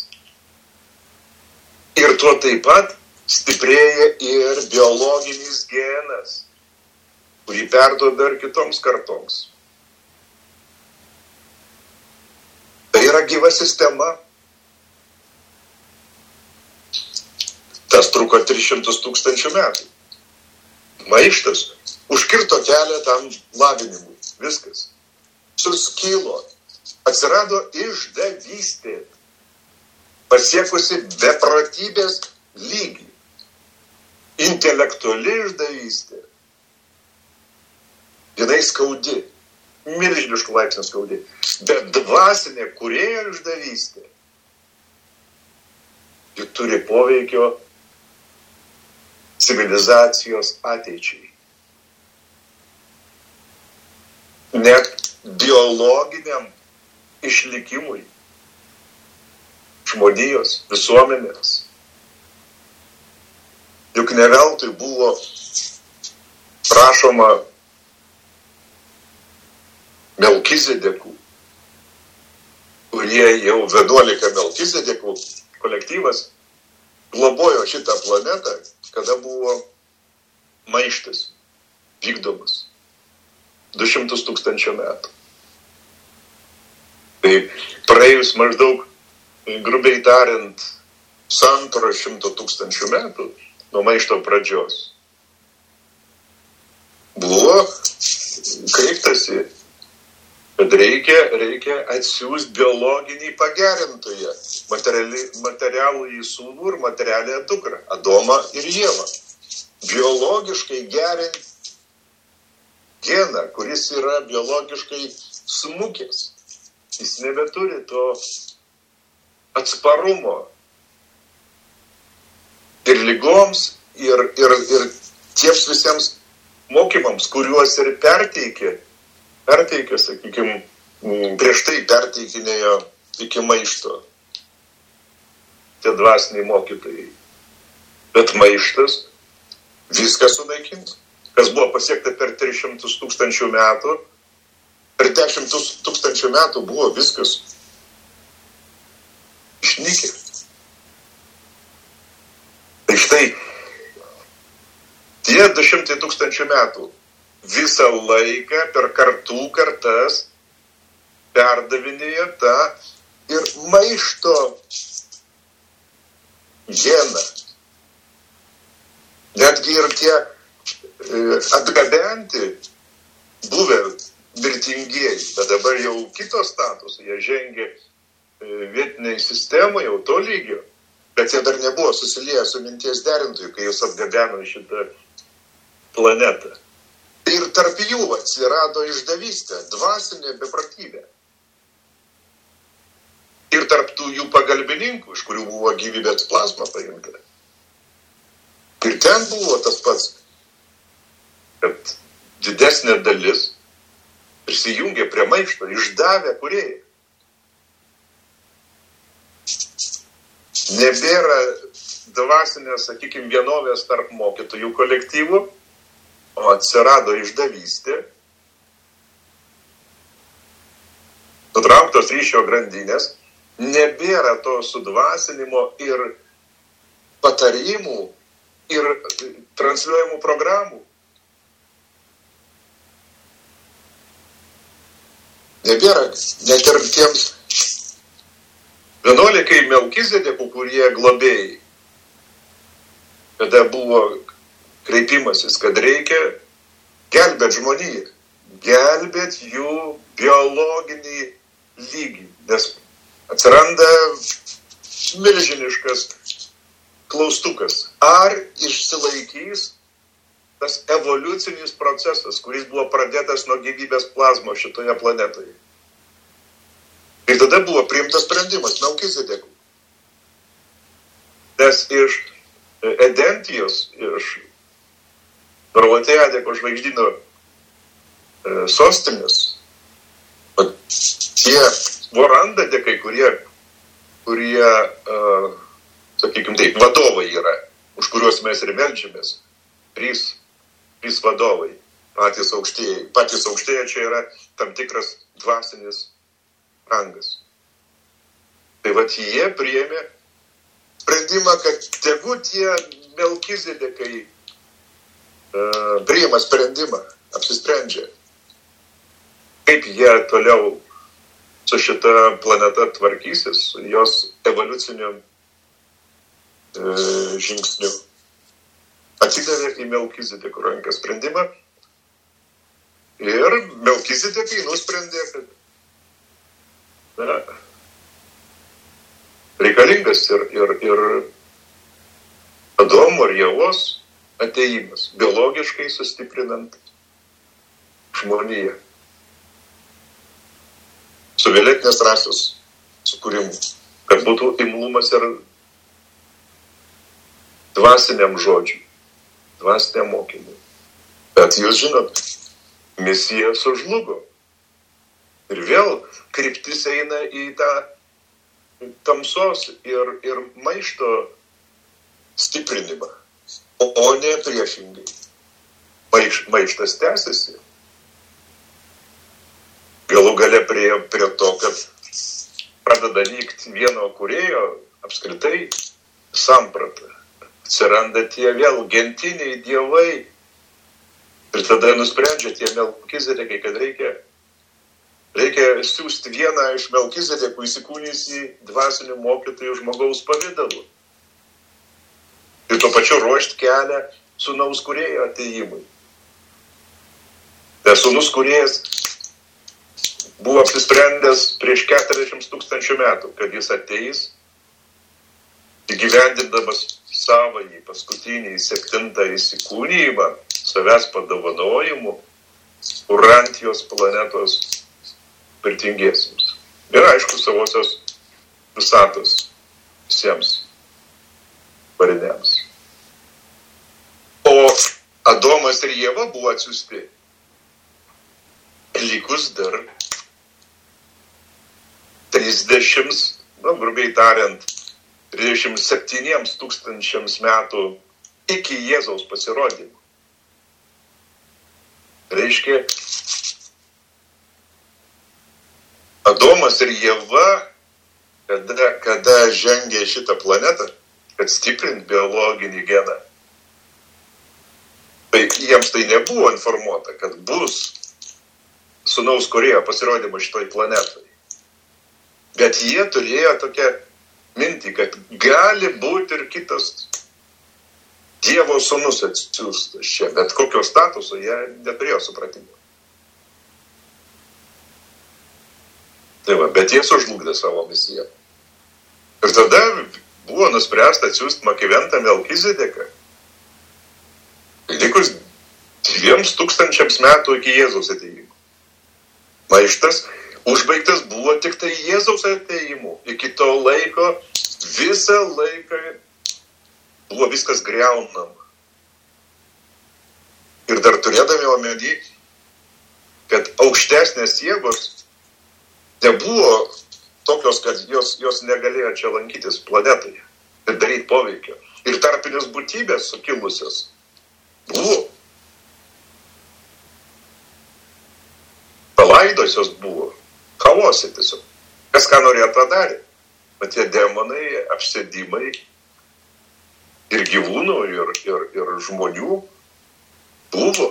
Ir tuo taip pat stiprėja ir biologinis genas, kurį perduoda ir kitoms kartoms. Tai yra gyva sistema. Tas truko tris šimtus tūkstančių metų. Maištas užkirto kelią tam lavinimui. Viskas. Suskilo. Atsirado išdavystė. Pasiekusi beprotybės lygį. Intelektuali išdavystė. Jinai skaudi. Milžiniškų laipsnių skaudi. Bet dvasinė kūrėjo išdavystė. Ji turi poveikio civilizacijos ateičiai. Net biologiniam išlikimui žmonijos, visuomenės. Juk ne veltui buvo prašoma Melkizedekų, kurie jau vienuolika Melkizedekų kolektyvas globojo šitą planetą, kada buvo maištas vykdomas du šimtus tūkstančių metų. Tai praėjus maždaug, grubiai tariant, pusantro šimto tūkstančių metų nuo maišto pradžios buvo kreiptasi, kad reikia, reikia atsiųsti biologinį pagerintoją, materialų į sūnų ir materialę dukrą, Adomą ir Ievą. Biologiškai gerinti geną, kuris yra biologiškai smukęs. Jis nebeturi to atsparumo ir ligoms, ir, ir, ir tiems visiems mokymams, kuriuos ir perteikė, perteikė, sakykime, prieš tai perteikinėjo iki maišto tie dvasiniai mokytojai. Bet maištas viską sunaikino. Kas buvo pasiekta per tris šimtus tūkstančių metų, per dešimt tūkstančių metų buvo viskas išnykę. Tai štai tie du šimtai tūkstančių metų visą laiką per kartų kartas perdavinėjo tą ir maišto geną. Netgi ir tie atgabenti buvę mirtingieji, bet dabar jau kitos status, jie žengė vietiniai sistemai jau to lygio, bet jie dar nebuvo susilieję su minties derintojų, kai jūs atgabeno šitą planetą. Ir tarp jų atsirado išdavystė, dvasinė beprotybė. Ir tarp tų jų pagalbininkų, iš kurių buvo gyvybės plazma paimta. Ir ten buvo tas pats, kad didesnė dalis prisijungė prie maišto, išdavė kūrėjai. Nebėra dvasinės, sakykime, vienovės tarp mokytojų kolektyvų, o atsirado išdavystė, nutrauktos ryšio grandinės, nebėra to sudvasinimo ir patarimų ir transliuojamų programų. Nebėra net ir tiems vienuolikai Melkizedekų, kurie globėjai, kada buvo kreipimasis, kad reikia gelbėti žmoniją, gelbėti jų biologinį lygį, nes atsiranda milžiniškas klaustukas. Ar išsilaikys tas evoliucinis procesas, kuris buvo pradėtas nuo gyvybės plazmos šitoje planetoje? Ir tada buvo priimtas sprendimas Melkizedekų. Nes iš Edentijos, iš Varvatėjadeko žvaigždyno sostinės, tie vorandadekai, kurie, kurie uh, sakykime taip, vadovai yra, už kuriuos mes ir meldžiamės, trys, trys vadovai, patys aukštieji. Patys aukštieji čia yra tam tikras dvasinis rangas. Tai vat jie priėmė sprendimą, kad tegu tie Melkizedekai uh, priima sprendimą, apsisprendžia, kaip jie toliau su šita planeta tvarkysis, su jos evoliuciniu e, žingsniu. Atidavė į Melkizedekų ranką sprendimą ir Melkizedekai nusprendė, kad na, reikalingas ir, ir, ir Adomo ir Ievos atėjimas, biologiškai sustiprinant žmoniją. Su vėlesnės rasės sukūrimu, kad būtų imlumas ir dvasiniam žodžiui, dvasiniam mokymui. Bet jūs žinot, misija sužlugo. Ir vėl kryptis eina į tą tamsos ir, ir maišto stiprinimą, o, o ne priešingai. Maiš, maištas tęsiasi. Galų gale prie, prie to, kad pradeda nykti vieno kūrėjo apskritai samprata. Atsiranda tie vėl gentiniai dievai. Ir tada nusprendžia tie Melkizedekai, kad reikia, reikia siūsti vieną iš Melkizedekų įsikūnysį dvasinių mokytojų žmogaus pavidalu. Ir tuo pačiu ruošti kelią sūnaus kūrėjo atėjimui. Nes sūnus kūrėjas buvo apsisprendęs prieš keturiasdešimt tūkstančių metų, kad jis ateis, įgyvendindamas savąjį paskutinį septintą įsikūnijimą, savęs padovanojimu, Urantijos planetos turtingiesiems. Ir aišku, savosios visatos visiems variniams. O Adomas ir Ieva buvo atsiųsti likus dar trisdešimt, nu, grubiai tariant, trisdešimt septyniems tūkstančiams metų iki Jėzaus pasirodymo. Reiškia, Adomas ir Ieva, kada, kada žengė šitą planetą, kad stiprint biologinį geną, tai jiems tai nebuvo informuota, kad bus sūnaus kūrėjo pasirodymo šitoj planetoj. Bet jie turėjo tokią mintį, kad gali būti ir kitas Dievo sūnus atsiųstas čia, bet kokio statuso jie neturėjo supratimo. Tai va, bet jie sužlugdė savo misiją. Ir tada buvo nuspręsta atsiųsti Makiventą Melkizedeką. Likus dviems tūkstančiams metų iki Jėzaus atėjimo. Maištas užbaigtas buvo tik tai Jėzaus atėjimu. Iki to laiko, visą laiką buvo viskas greunama. Ir dar turėdami omeny, kad aukštesnės jėgos nebuvo tokios, kad jos, jos negalėjo čia lankytis planetoje ir daryti poveikio. Ir tarpinės būtybės sukilusios buvo. Palaidojusios buvo. Chaosai tiesiog. Kas ką norėjo, tą darė. Bet tie demonai, apsėdimai ir gyvūnų, ir, ir, ir žmonių buvo.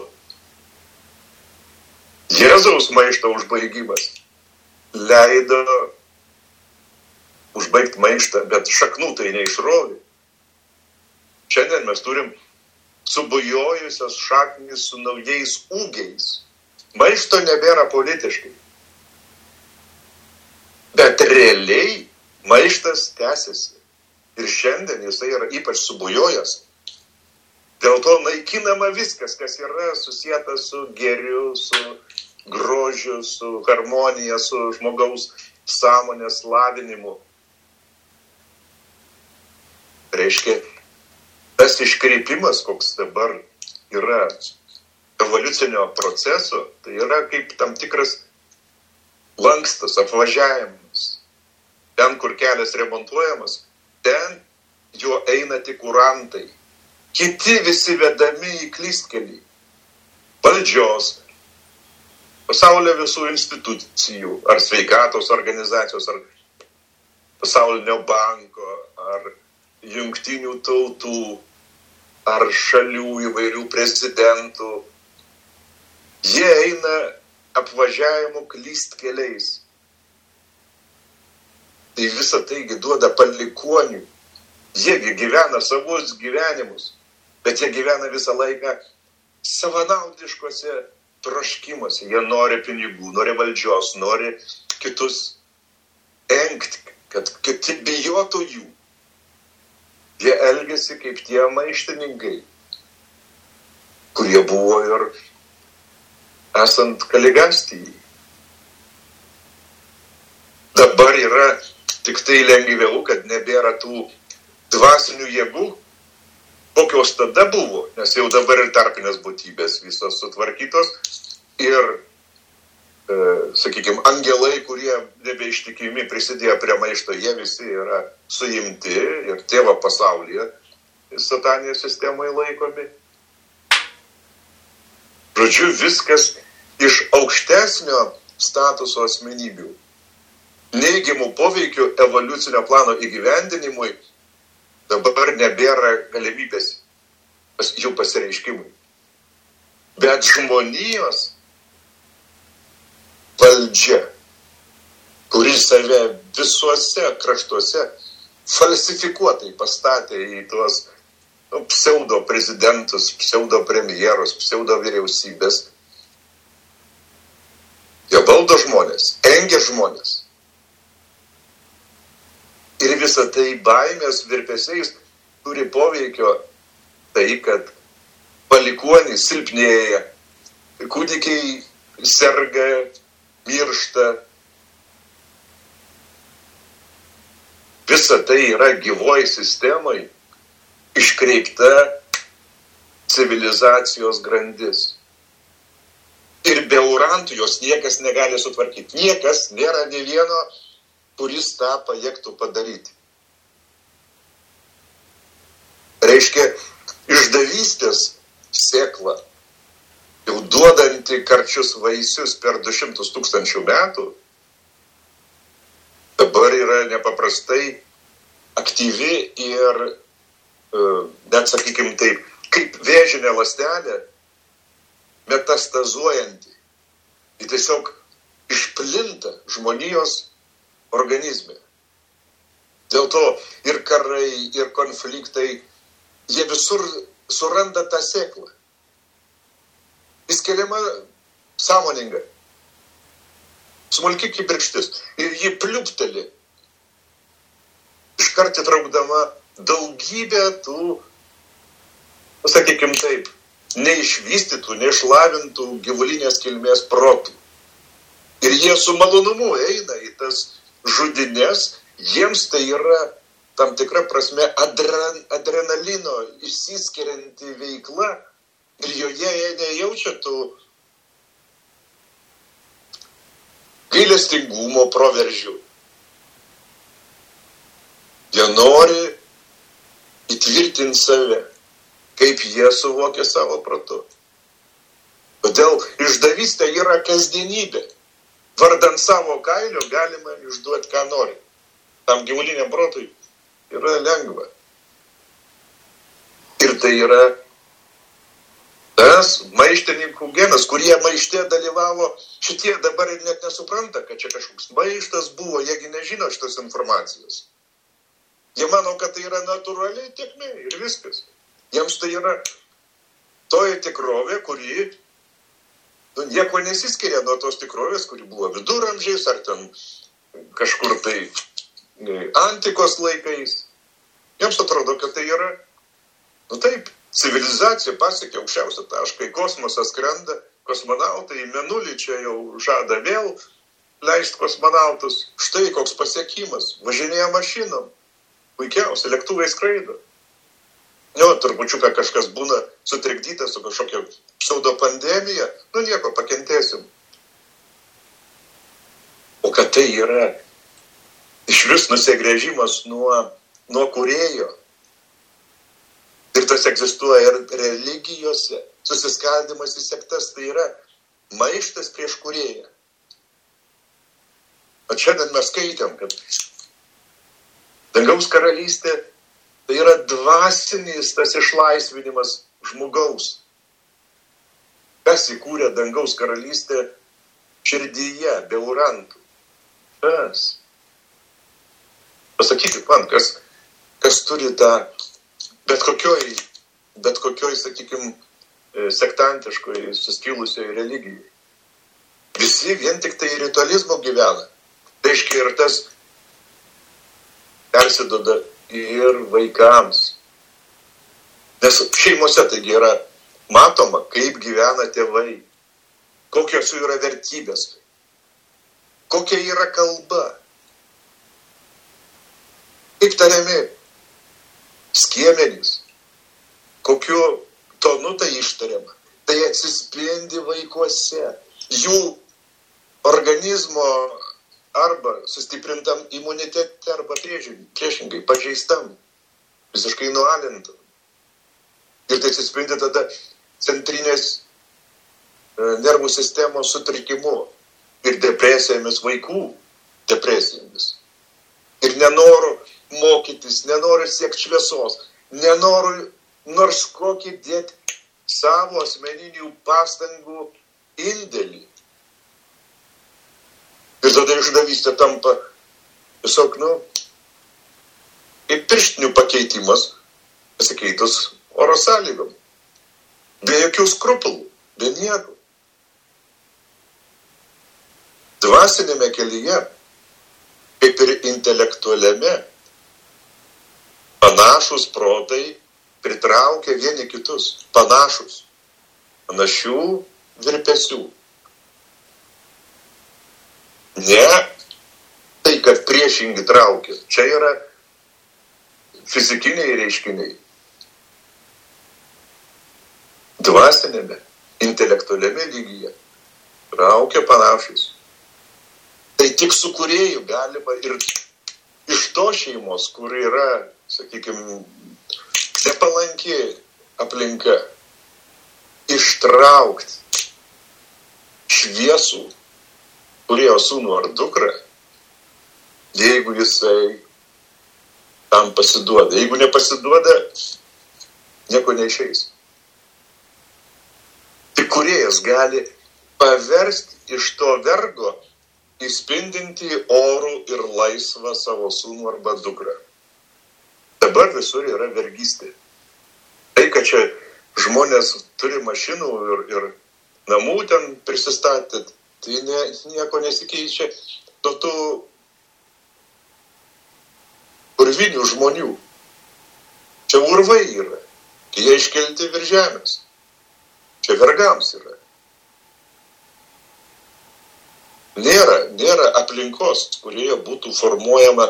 Jėzaus maišto užbaigimas leido užbaigti maištą, bet šaknų tai neišrovė. Šiandien mes turim subujojusios šaknys su naujais ūgiais. Maišto nebėra politiškai. Bet realiai maištas tęsiasi. Ir šiandien jisai yra ypač subujojęs. Dėl to naikinama viskas, kas yra susijęta su gėriu, su grožiu, su harmonija, su žmogaus sąmonės lavinimu. Reiškia, tas iškreipimas, koks dabar yra evoliucinio proceso, tai yra kaip tam tikras lankstas, apvažiavimas. Ten, kur kelias remontuojamas, ten jo eina tik kurantai. Kiti visi vedami į klystkelį. Valdžios, pasaulio visų institucijų, ar sveikatos organizacijos, ar pasaulinio banko, ar jungtinių tautų, ar šalių įvairių prezidentų. Jie eina apvažiavimo klystkeliais. Tai visą taigi duoda palikuonių. Jiegi gyvena savus gyvenimus, bet jie gyvena visą laiką savanaudiškose troškimuose. Jie nori pinigų, nori valdžios, nori kitus engti, kad kiti bijotų jų. Jie elgiasi kaip tie maištininkai, kurie buvo ir esant Kaligastijai. Dabar yra tik tai lengviau, kad nebėra tų dvasinių jėgų, kokios tada buvo, nes jau dabar ir tarpinės būtybės visos sutvarkytos ir, e, sakykime, angelai, kurie nebeištikimi prisidėjo prie maišto, jie visi yra suimti ir tėvo pasaulyje satanės sistemoje laikomi. Žodžiu, viskas iš aukštesnio statuso asmenybių, neigiamų poveikių evoliucinio plano įgyvendinimui dabar nebėra galimybės jų pasireiškimui. Bet žmonijos valdžia, kuri save visuose kraštuose falsifikuotai pastatė į tuos nu, pseudo prezidentus, pseudo premjerus, pseudo vyriausybės, jie valdo žmonės, engia žmonės. Ir visą tai baimės virpesiais turi poveikio tai, kad palikuonys silpnėja, kūdikiai serga, miršta. Visa tai yra gyvoj sistemai iškreipta civilizacijos grandis. Ir be urantų jos niekas negali sutvarkyti. Niekas, nėra nė vieno, kuris tą pajėgtų padaryti. Reiškia, išdavystės sėkla, jau duodanti karčius vaisius per du šimtus tūkstančių metų, dabar yra nepaprastai aktyvi ir, net sakykim taip, kaip vėžinė ląstelė, metastazuojanti. Ji tiesiog išplinta žmonijos organizme. Dėl to ir karai, ir konfliktai, jie visur suranda tą sėklą. Jis keliama sąmoninga. Smulki kibirkštis. Ir ji pliupteli. Iškart įtraukdama daugybę tų, sakykim taip, neišvystytų, neišlavintų gyvulinės kilmės protų. Ir jie su malonumu eina į tas žudinės, jiems tai yra tam tikra prasme adren, adrenalino išsiskirianti veikla ir joje jie nejaučia tų gailestingumo proveržių. Jie nori įtvirtinti save, kaip jie suvokia savo protu. Todėl išdavystė yra kasdienybė. Vardant savo kailio galima išduoti, ką nori. Tam gyvuliniam protui yra lengva. Ir tai yra ta genas, maištininkų genas, kurie maište dalyvavo, šitie dabar ir net nesupranta, kad čia kažkoks maištas buvo, jiegi nežino šitos informacijos. Jie mano, kad tai yra natūraliai tėkmė ir viskas. Jiems tai yra toji tikrovė, kuri nu, nieko nesiskiria nuo tos tikrovės, kuri buvo viduramžiais ar ten kažkur tai antikos laikais. Jiems atrodo, kad tai yra, nu taip, civilizacija pasiekė aukščiausią tašką, į kosmosą skrenda, kosmonautai į Mėnulį čia jau žada vėl leisti kosmonautus. Štai koks pasiekimas, važinėja mašinom, puikiausia, lėktuvai skraido. Jo, turbučiuką kažkas būna sutrikdytas su kažkokia pseudopandemija, nu nieko, pakentėsim. O kad tai yra iš vis nusigręžimas nuo, nuo kūrėjo. Ir tas egzistuoja ir religijose, susiskaldimas į sektas, tai yra maištas prieš kūrėją. O šiandien mes skaitėm, kad dangaus karalystė tai yra dvasinis tas išlaisvinimas žmogaus. Kas įkūrė dangaus karalystę širdyje, be urantų? Kas? Pasakykit man, kas, kas turi tą bet kokioj, bet kokioj, sakykim, sektantiškoj, suskilusioj religijai. Visi vien tik tai ritualizmo gyvena. Tai reiškia ir tas persiduoda ir vaikams. Nes šeimose taigi yra matoma, kaip gyvena tėvai, kokios jų yra vertybės, kokia yra kalba, kaip tariami skiemenys, kokiu tonu tai ištariama. Tai atsispindi vaikuose, jų organizmo arba sustiprintam imunitete, arba priešingai, pažeistam, visiškai nualintam. Ir tai atsispindi tada centrinės nervų sistemos sutrikimu ir depresijomis, vaikų depresijomis. Ir nenoru mokytis, nenoriu siekti šviesos, nenoriu nors kokį dėti savo asmeninių pastangų indėlį. Ir tada išdavystė tampa tiesiog, nu, kaip pirštinių pakeitimas, pasikeitus oro sąlygom. Be jokių skrupulų, be nieko. Dvasinėme kelyje, kaip ir intelektualiame, panašus protai pritraukia vieni kitus, panašus, panašių virpesių. Ne tai, kad priešingi traukia, čia yra fizikiniai reiškiniai. Dvasinėme, intelektualiame lygyje traukia panašus. Tai tik su kūrėju galima ir iš to šeimos, kur yra, sakykime, nepalanki aplinka, ištraukti šviesų kūrėjo sūnų ar dukrą, jeigu jisai tam pasiduoda. Jeigu nepasiduoda, nieko neišeis. Tik kūrėjas gali paversti iš to vergo įspindinti orų ir laisvą savo sūnų arba dukrą. Dabar visur yra vergystė. Tai, kad čia žmonės turi mašinų ir, ir namų ten prisistatėt, tai ne, nieko nesikeičia nuo tų urvinių žmonių. Čia urvai yra, jie iškelti virš žemės. Čia vergams yra. Nėra, nėra aplinkos, kurioje būtų formuojama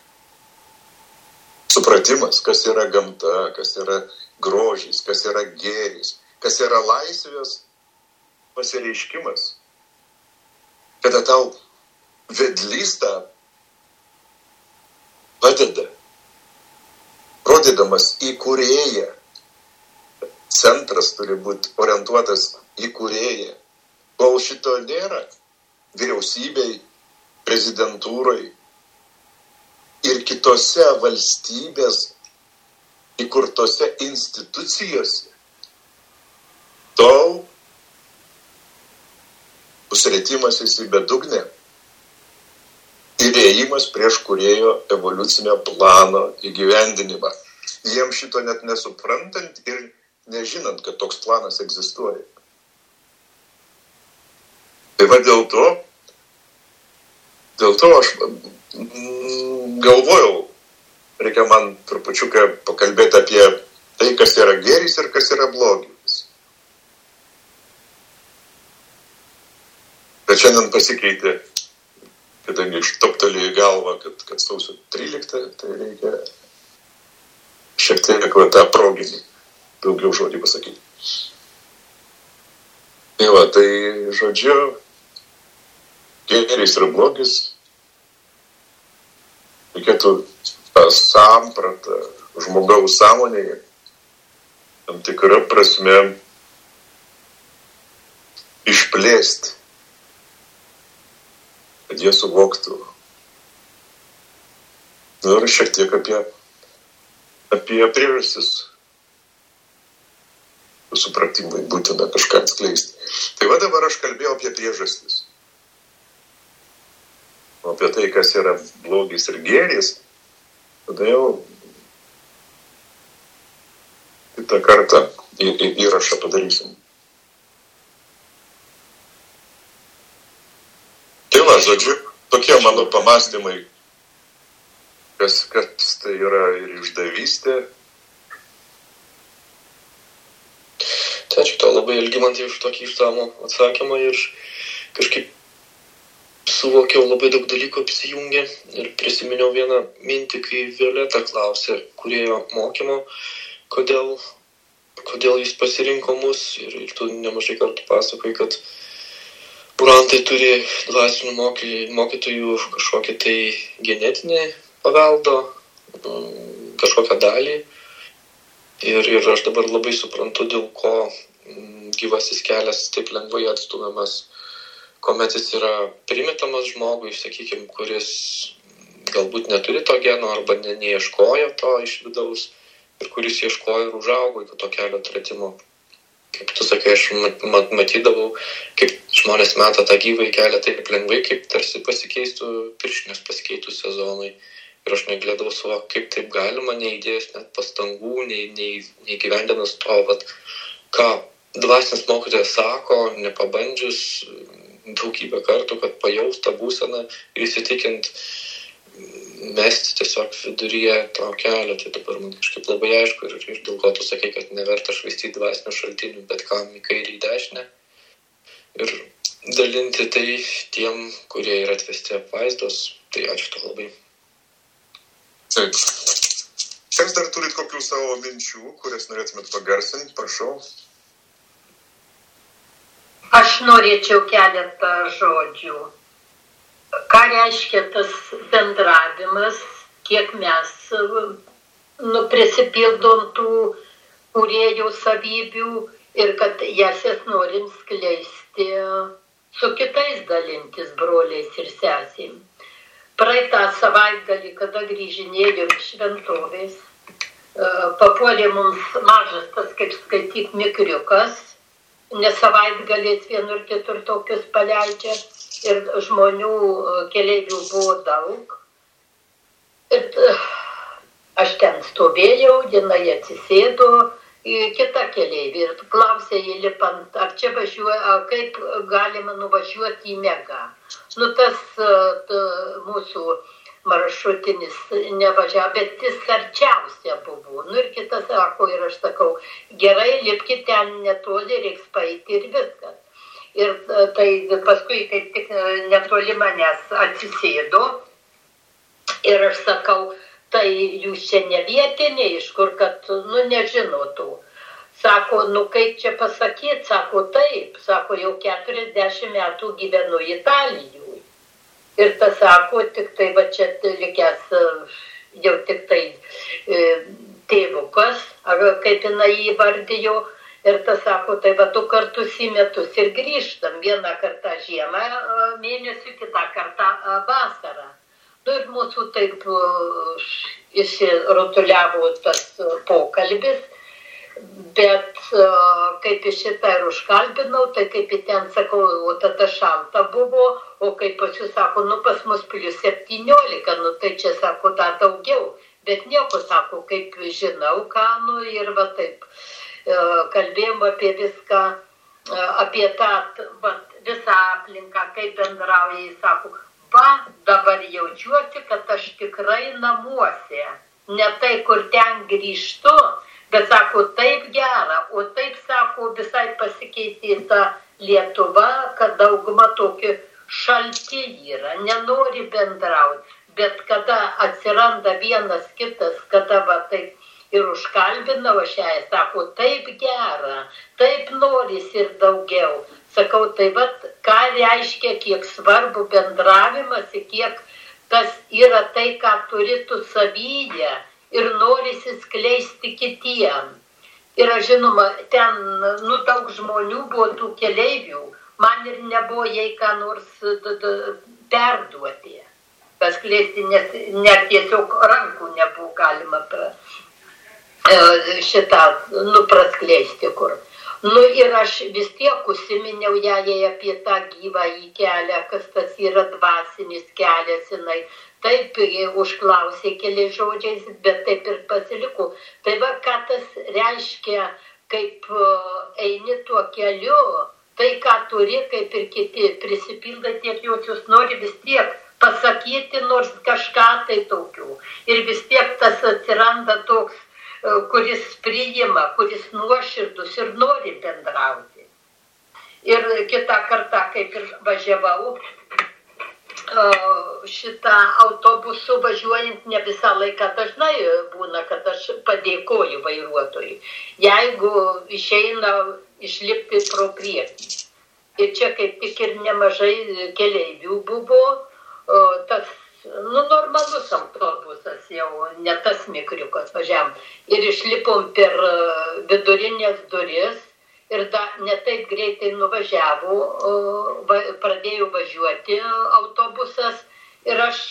supratimas, kas yra gamta, kas yra grožis, kas yra gėris, kas yra laisvės pasireiškimas. Kada tau vedlys tą padeda, rodydamas į kūrėją. Centras turi būti orientuotas į kūrėją. Kol šito nėra, vyriausybei, prezidentūrai ir kitose valstybės įkurtose institucijose, tol pusrėtimasis į bedugnę ir ėjimas prieš kūrėjo evoliucinio plano įgyvendinimą. Jiems šito net nesuprantant ir nežinant, kad toks planas egzistuoja. Tai va dėl to, dėl to aš galvojau, reikia man trupučiuką pakalbėti apie tai, kas yra gėris ir kas yra blogis. Bet šiandien pasikeitė, kadangi ištoptelėjo į galvą, kad, kad sausio tryliktą, tai reikia šiek tiek tą proginį daugiau žodį pasakyti. Tai va, tai žodžiu, gėris ir blogis, reikėtų tą sampratą žmogaus sąmonėje tam tikrą prasme išplėsti, kad jie suvoktų. Ir šiek tiek apie, apie priežastis supratimui būtina kažką atskleisti. Tai va dabar aš kalbėjau apie priežastis. O apie tai, kas yra blogis ir gėris, tada jau kitą kartą į, į, įrašą padarysim. Tai va, žodžiu, tokie mano pamąstymai, kas, kas tai yra ir išdavystė. Tai ačiū tau labai, Algimantai, už tokį išsamų atsakymą ir kažkaip suvokiau labai daug dalykų apsijungę ir prisiminiau vieną mintį, kai Violeta klausė kūrėjo mokymo, kodėl, kodėl jis pasirinko mus ir, ir tu nemažai kartų pasakoji, kad burantai turi dvasinių moky, mokytojų kažkokį tai genetinį paveldo, kažkokią dalį. Ir, ir aš dabar labai suprantu, dėl ko gyvasis kelias taip lengvai atstumiamas, kuomet jis yra primetamas žmogui, sakykime, kuris galbūt neturi to geno arba ne, neieškojo to iš vidaus ir kuris ieškojo ir užaugo iki to kelio atradimo. Kaip tu sakai, aš mat, mat, matydavau, kaip žmonės meta tą gyvąjį kelią taip lengvai, kaip tarsi pasikeistų pirštinės pasikeitų sezonai. Ir aš negalėdavau suvokti, kaip taip galima, neįdėjus net pastangų, nei, nei, nei gyvendinus to, vat, ką dvasinis mokytojas sako, nepabandžius daugybę kartų, kad pajaus tą būseną ir įsitikint mesti tiesiog viduryje to kelio. Tai dabar man kažkaip labai aišku ir, ir dėl ko tu sakai, kad neverta švaistyti dvasinių šaltinių, bet kam į kairį į dešinę. Ir dalinti tai tiem, kurie yra atvesti apvaizdos. Tai ačiū tau labai. Taip. Kas dar turit kokių savo minčių, kurias norėtumėt pagarsinti, prašau? Aš norėčiau keletą žodžių. Ką reiškia tas bendravimas, kiek mes nu, prisipildom tų kūrėjų savybių ir kad jas norim skleisti su kitais dalintis broliais ir sesėm. Praeitą savaitgalį, kada grįžinėjom iš šventovės, papuolė mums mažas tas, kaip skaityk, mikriukas, nes savaitgalės vienur kitur tokius paleidžia ir žmonių keleivių buvo daug. Ir aš ten stovėjau, jinai atsisėdo, kita keleivė ir klausė įlipant, ar čia važiuoja, kaip galima nuvažiuoti į Megą. Nu, tas ta, mūsų maršrutinis nevažiavo, bet jis arčiausia buvo. Nu, ir kitas sako, ir aš sakau, gerai, lipkite ten netoli, reiks paeiti ir viskas. Ir tai paskui, kaip tik netoli manęs atsisėdo, ir aš sakau, tai jūs čia ne vietiniai, iš kur, kad, nu, nežinotų. Sako, nu, kaip čia pasakyti, sako, taip, sako, jau keturiasdešimt metų gyvenu Italijoje. Ir tas sako, tik tai, va čia likęs, jau tik tai e, tėvukas, ar kaip jinai įvardijo, ir tas sako, tai va du kartus į metus ir grįžtam, vieną kartą žiemą mėnesį, kitą kartą vasarą. Nu, ir mūsų taip įsirutuliavo tas pokalbis. Bet kaip iš šitą ir užkalbinau, tai kaip į ten sakau, o tada šalta buvo, o kaip pas jūs sako, nu pas mus plius septyniolika, nu tai čia sako, dar daugiau. Bet nieko sako, kaip žinau, ką, nu ir va taip. Kalbėjom apie viską, apie tą va, visą aplinką, kaip bendrauja, jis sako, va, dabar jaučiuosi, kad aš tikrai namuose. Ne tai, kur ten grįžtu, bet sako, taip gera, o taip sako, visai pasikeitė ta Lietuva, kad dauguma tokie šalti yra, nenori bendrauti, bet kada atsiranda vienas kitas, kada va taip ir užkalbinau aš ją, sako, taip gera, taip norisi ir daugiau. Sakau, tai va, ką reiškia, kiek svarbu bendravimas, kiek tas yra tai, ką turi tu savyje. Ir norisi skleisti kitiem. Ir aš žinoma, ten nu, daug žmonių buvo tų keleivių, man ir nebuvo jai ką nors d, d, perduoti, paskleisti, nes net tiesiog rankų nebuvo galima pra, šitą nu, praskleisti kur. Nu ir aš vis tiek užsiminiau jai apie tą gyvąjį kelią, kas tas yra dvasinis kelias, jinai. Taip, užklausė keliais žodžiais, bet taip ir pasiliko. Tai va, ką tas reiškia, kaip eini tuo keliu, tai ką turi, kaip ir kiti, prisipilda tiek jaučius, nori vis tiek pasakyti nors kažką tai tokių. Ir vis tiek tas atsiranda toks, kuris priima, kuris nuoširdus ir nori bendrauti. Ir kitą kartą, kaip ir važiavau, šitą autobusu važiuojant ne visą laiką dažnai būna, kad aš padėkoju vairuotojui. Jeigu išeina išlipti pro priekį. Ir čia kaip tik ir nemažai keleivių buvo, tas, nu, normalus autobusas jau, ne tas mikriukas važiavam. Ir išlipom per vidurinės duris. Ir da, ne taip greitai nuvažiavo, va, pradėjo važiuoti autobusas ir aš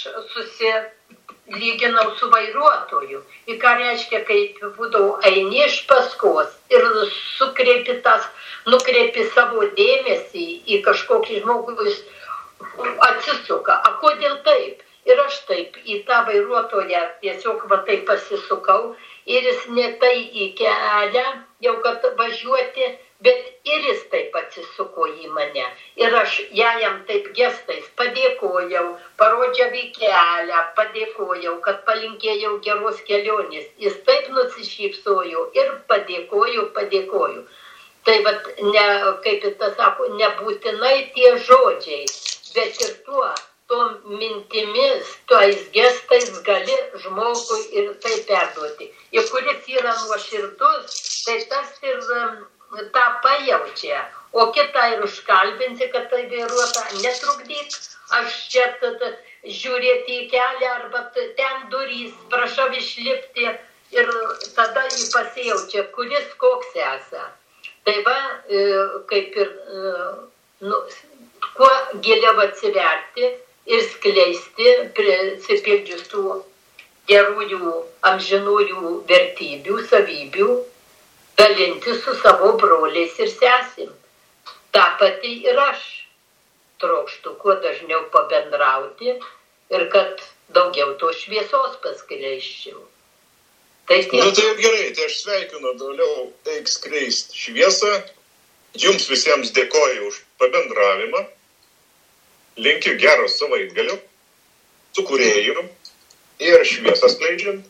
susilyginau su vairuotoju. Ir ką reiškia, kai būdavau eini iš paskos ir sukreipi tas, nukreipi savo dėmesį į kažkokį žmogų, jis atsisuka. A kodėl taip? Ir aš taip į tą vairuotoją tiesiog va taip pasisukau ir jis ne tai į kelią, jau kad važiuoti, bet ir jis taip atsisuko į mane. Ir aš jam taip gestais padėkojau, parodžiau į kelią, padėkojau, kad palinkėjau geros kelionės. Jis taip nusišypsojo ir padėkoju, padėkoju. Tai vat, ne, kaip tas sako, nebūtinai tie žodžiai, bet ir tuo, tom mintimis, tais gestais gali žmogui ir tai perduoti. Ir kuris yra nuoširdus, tai tas ir tą pajaučia, o kitą ir užkalbinsi, kad tai vairuota, netrukdyk, aš čia tada žiūrėti į kelią arba ten durys, prašau išlipti ir tada jį pasijaučia, kuris koks esa. Tai va, kaip ir, nu, kuo giliau atsiverti ir skleisti, prisipildžius tų gerųjų, amžinųjų vertybių, savybių, dalinti su savo broliais ir sesim. Ta pati ir aš trokštu kuo dažniau pabendrauti ir kad daugiau to šviesos paskleisčiau. Tai tiek. Nu tai gerai, tai aš sveikinu, toliau eik skleist šviesą. Jums visiems dėkoju už pabendravimą. Linkiu gero savaitgalio, su kūrėju ir šviesą skleidžiant.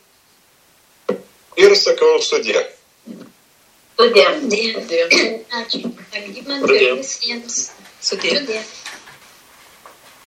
Ir sakau sudie. Sudie. Ačiū. Algimantai visiems. Sudie. Sudie.